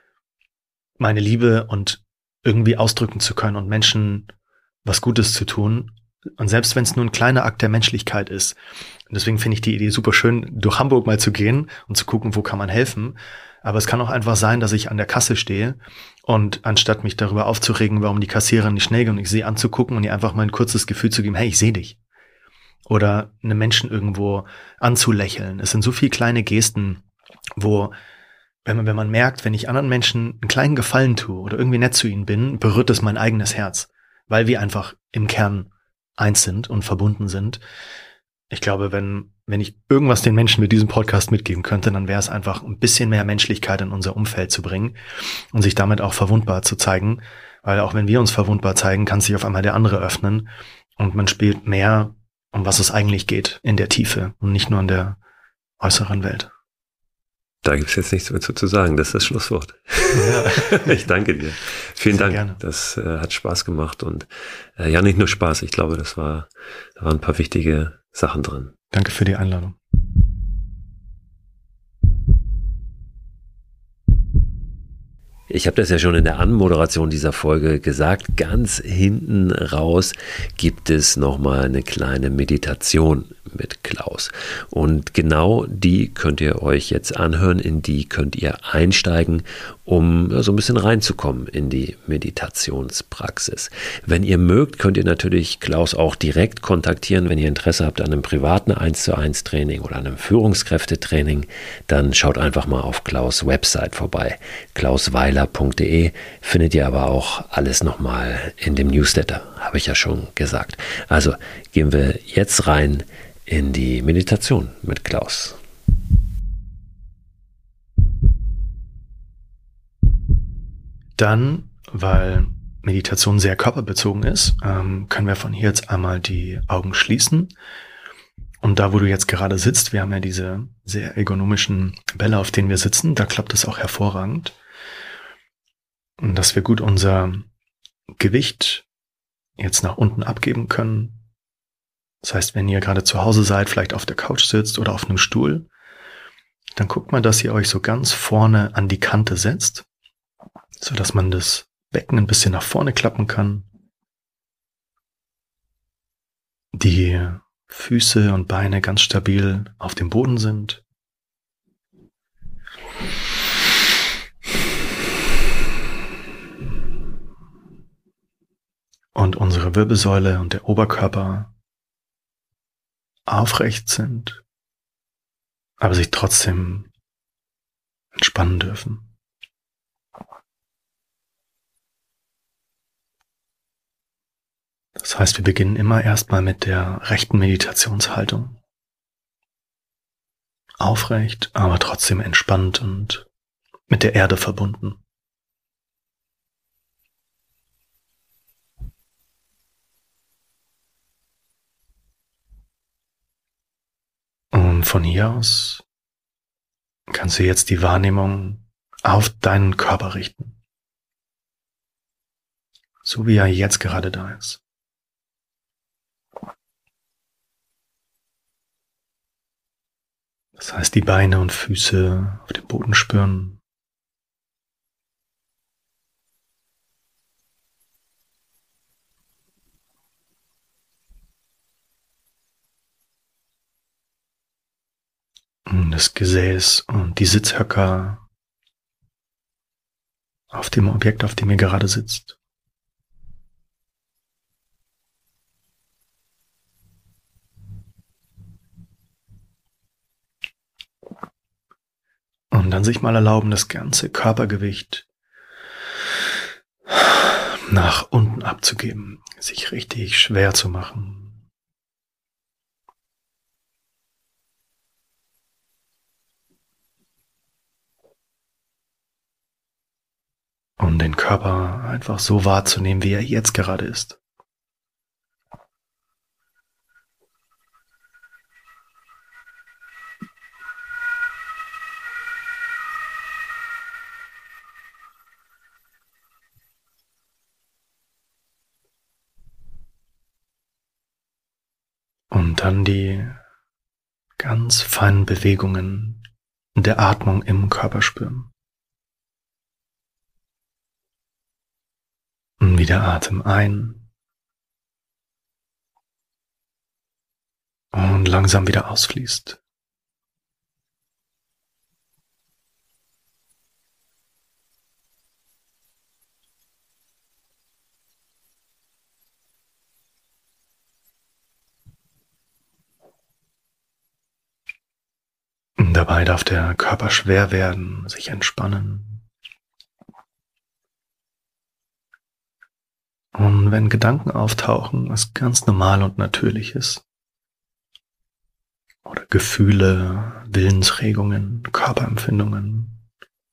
meine Liebe und irgendwie ausdrücken zu können und Menschen was Gutes zu tun. Und selbst wenn es nur ein kleiner Akt der Menschlichkeit ist. Und deswegen finde ich die Idee super schön, durch Hamburg mal zu gehen und zu gucken, wo kann man helfen. Aber es kann auch einfach sein, dass ich an der Kasse stehe und anstatt mich darüber aufzuregen, warum die Kassiererin nicht schnell geht und ich sie anzugucken und ihr einfach mal ein kurzes Gefühl zu geben, hey, ich sehe dich. Oder einem Menschen irgendwo anzulächeln. Es sind so viele kleine Gesten, wo, wenn man, wenn man merkt, wenn ich anderen Menschen einen kleinen Gefallen tue oder irgendwie nett zu ihnen bin, berührt es mein eigenes Herz. Weil wir einfach im Kern eins sind und verbunden sind. Ich glaube, wenn wenn ich irgendwas den Menschen mit diesem Podcast mitgeben könnte, dann wäre es einfach ein bisschen mehr Menschlichkeit in unser Umfeld zu bringen und sich damit auch verwundbar zu zeigen, weil auch wenn wir uns verwundbar zeigen, kann sich auf einmal der andere öffnen und man spielt mehr, um was es eigentlich geht, in der Tiefe und nicht nur in der äußeren Welt. Da gibt's jetzt nichts mehr zu sagen, das ist das Schlusswort. Ja. Ich danke dir. Vielen Sehr Dank. Gerne. Das äh, hat Spaß gemacht und äh, ja, nicht nur Spaß, ich glaube, das war, da waren ein paar wichtige Sachen drin. Danke für die Einladung. Ich habe das ja schon in der Anmoderation dieser Folge gesagt, ganz hinten raus gibt es nochmal eine kleine Meditation mit Klaus. Und genau die könnt ihr euch jetzt anhören, in die könnt ihr einsteigen, um so ein bisschen reinzukommen in die Meditationspraxis. Wenn ihr mögt, könnt ihr natürlich Klaus auch direkt kontaktieren, wenn ihr Interesse habt an einem privaten eins zu eins Training oder einem Führungskräftetraining, dann schaut einfach mal auf Klaus' Website vorbei. klaus weiler punkt de findet ihr aber auch alles nochmal in dem Newsletter, habe ich ja schon gesagt. Also gehen wir jetzt rein in die Meditation mit Klaus. Dann, weil Meditation sehr körperbezogen ist, ähm, können wir von hier jetzt einmal die Augen schließen. Und da, wo du jetzt gerade sitzt, wir haben ja diese sehr ergonomischen Bälle, auf denen wir sitzen, da klappt es auch hervorragend. Und dass wir gut unser Gewicht jetzt nach unten abgeben können. Das heißt, wenn ihr gerade zu Hause seid, vielleicht auf der Couch sitzt oder auf einem Stuhl, dann guckt mal, dass ihr euch so ganz vorne an die Kante setzt, so dass man das Becken ein bisschen nach vorne klappen kann. Die Füße und Beine ganz stabil auf dem Boden sind. Und unsere Wirbelsäule und der Oberkörper aufrecht sind, aber sich trotzdem entspannen dürfen. Das heißt, wir beginnen immer erstmal mit der rechten Meditationshaltung. Aufrecht, aber trotzdem entspannt und mit der Erde verbunden. Und von hier aus kannst du jetzt die Wahrnehmung auf deinen Körper richten. So wie er jetzt gerade da ist. Das heißt, die Beine und Füße auf dem Boden spüren. Und das Gesäß und die Sitzhöcker auf dem Objekt, auf dem ihr gerade sitzt. Und dann sich mal erlauben, das ganze Körpergewicht nach unten abzugeben, sich richtig schwer zu machen. Und den Körper einfach so wahrzunehmen, wie er jetzt gerade ist. Und dann die ganz feinen Bewegungen der Atmung im Körper spüren. Und wieder Atem ein und langsam wieder ausfließt. Und dabei darf der Körper schwer werden, sich entspannen. Und wenn Gedanken auftauchen, was ganz normal und natürlich ist, oder Gefühle, Willensregungen, Körperempfindungen,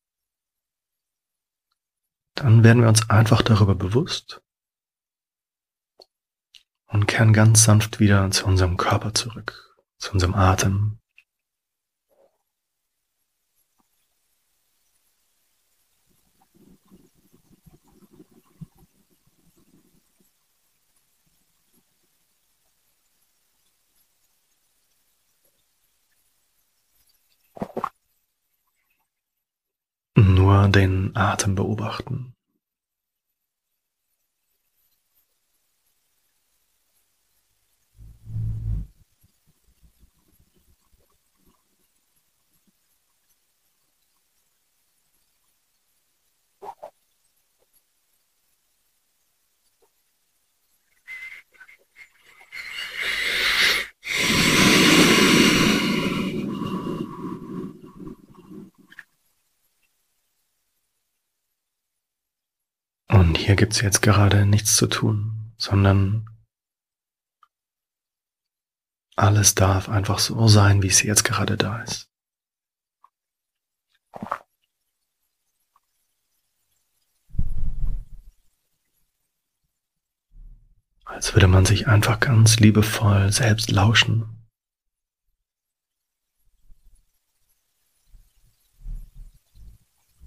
dann werden wir uns einfach darüber bewusst und kehren ganz sanft wieder zu unserem Körper zurück, zu unserem Atem. Nur den Atem beobachten. Und hier gibt es jetzt gerade nichts zu tun, sondern alles darf einfach so sein, wie es jetzt gerade da ist. Als würde man sich einfach ganz liebevoll selbst lauschen.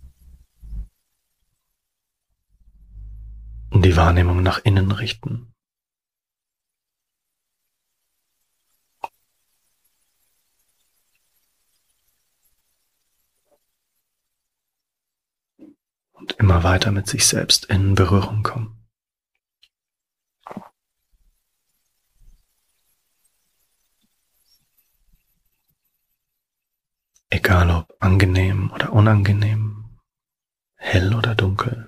Und die Wahrnehmung nach innen richten. immer weiter mit sich selbst in Berührung kommen. Egal ob angenehm oder unangenehm, hell oder dunkel.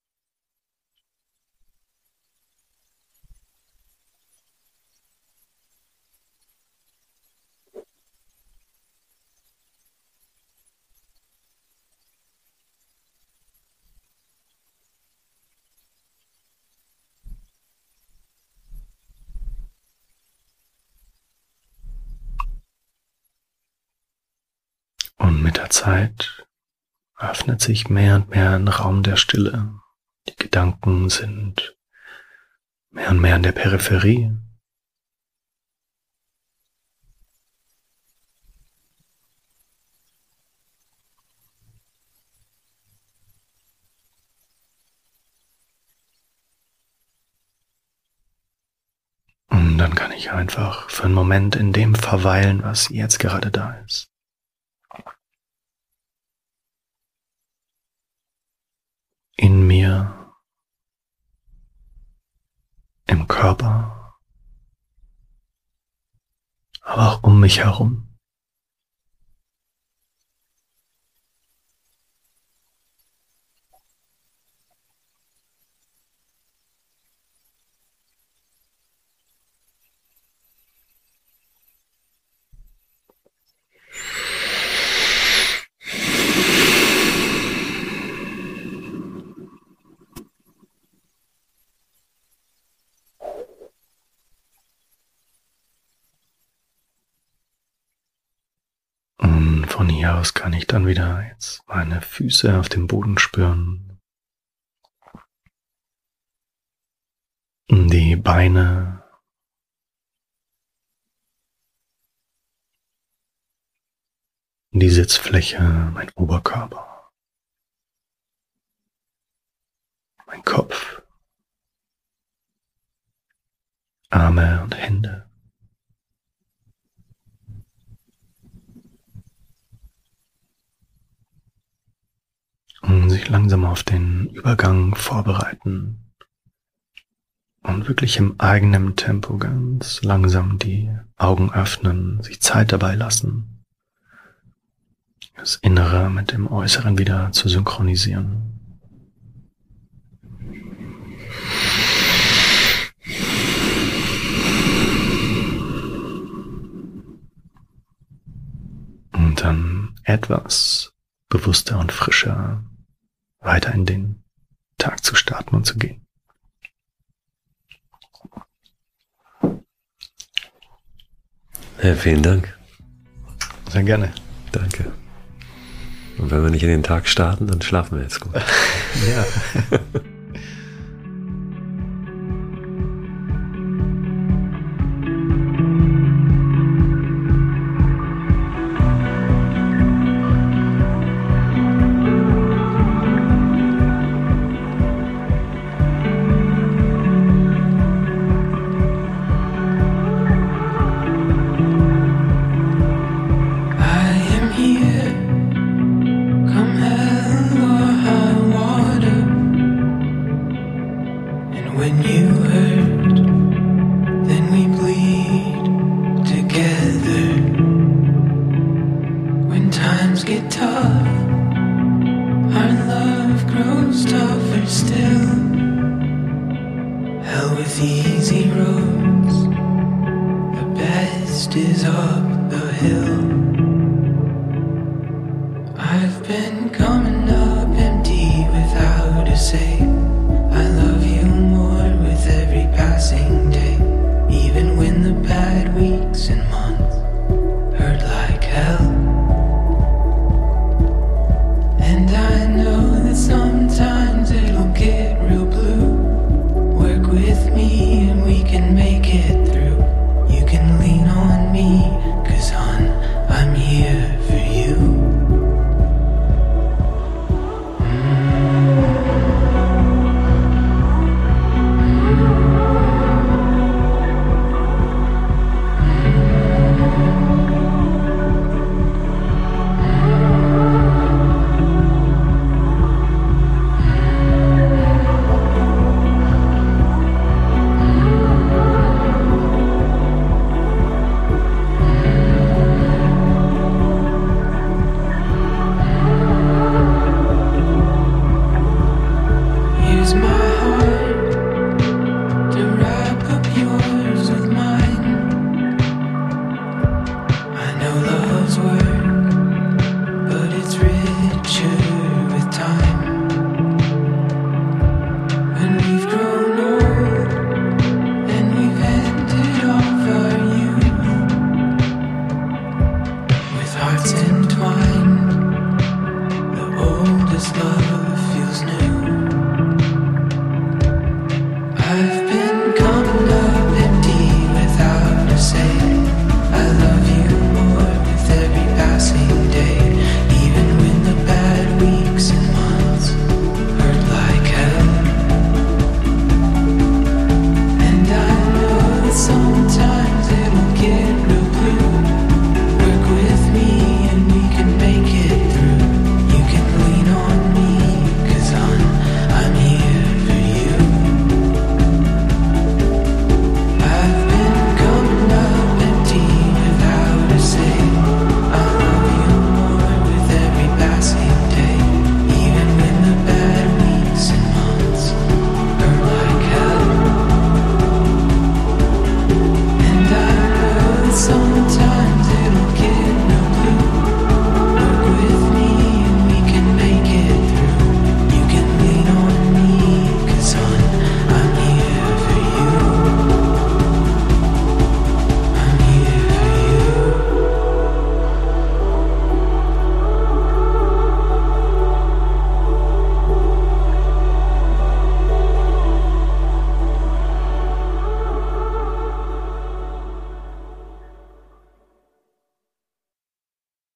Und mit der Zeit öffnet sich mehr und mehr ein Raum der Stille. Die Gedanken sind mehr und mehr in der Peripherie. Und dann kann ich einfach für einen Moment in dem verweilen, was jetzt gerade da ist. In mir, im Körper, aber auch um mich herum. Und von hier aus kann ich dann wieder jetzt meine Füße auf dem Boden spüren. Die Beine. Die Sitzfläche, mein Oberkörper. Mein Kopf. Arme und Hände. Und sich langsam auf den Übergang vorbereiten und wirklich im eigenen Tempo ganz langsam die Augen öffnen, sich Zeit dabei lassen, das Innere mit dem Äußeren wieder zu synchronisieren. Und dann etwas bewusster und frischer weiter in den Tag zu starten und zu gehen. Ja, vielen Dank. Sehr gerne. Danke. Und wenn wir nicht in den Tag starten, dann schlafen wir jetzt gut. Ja. Easy roads, the best is up the hill.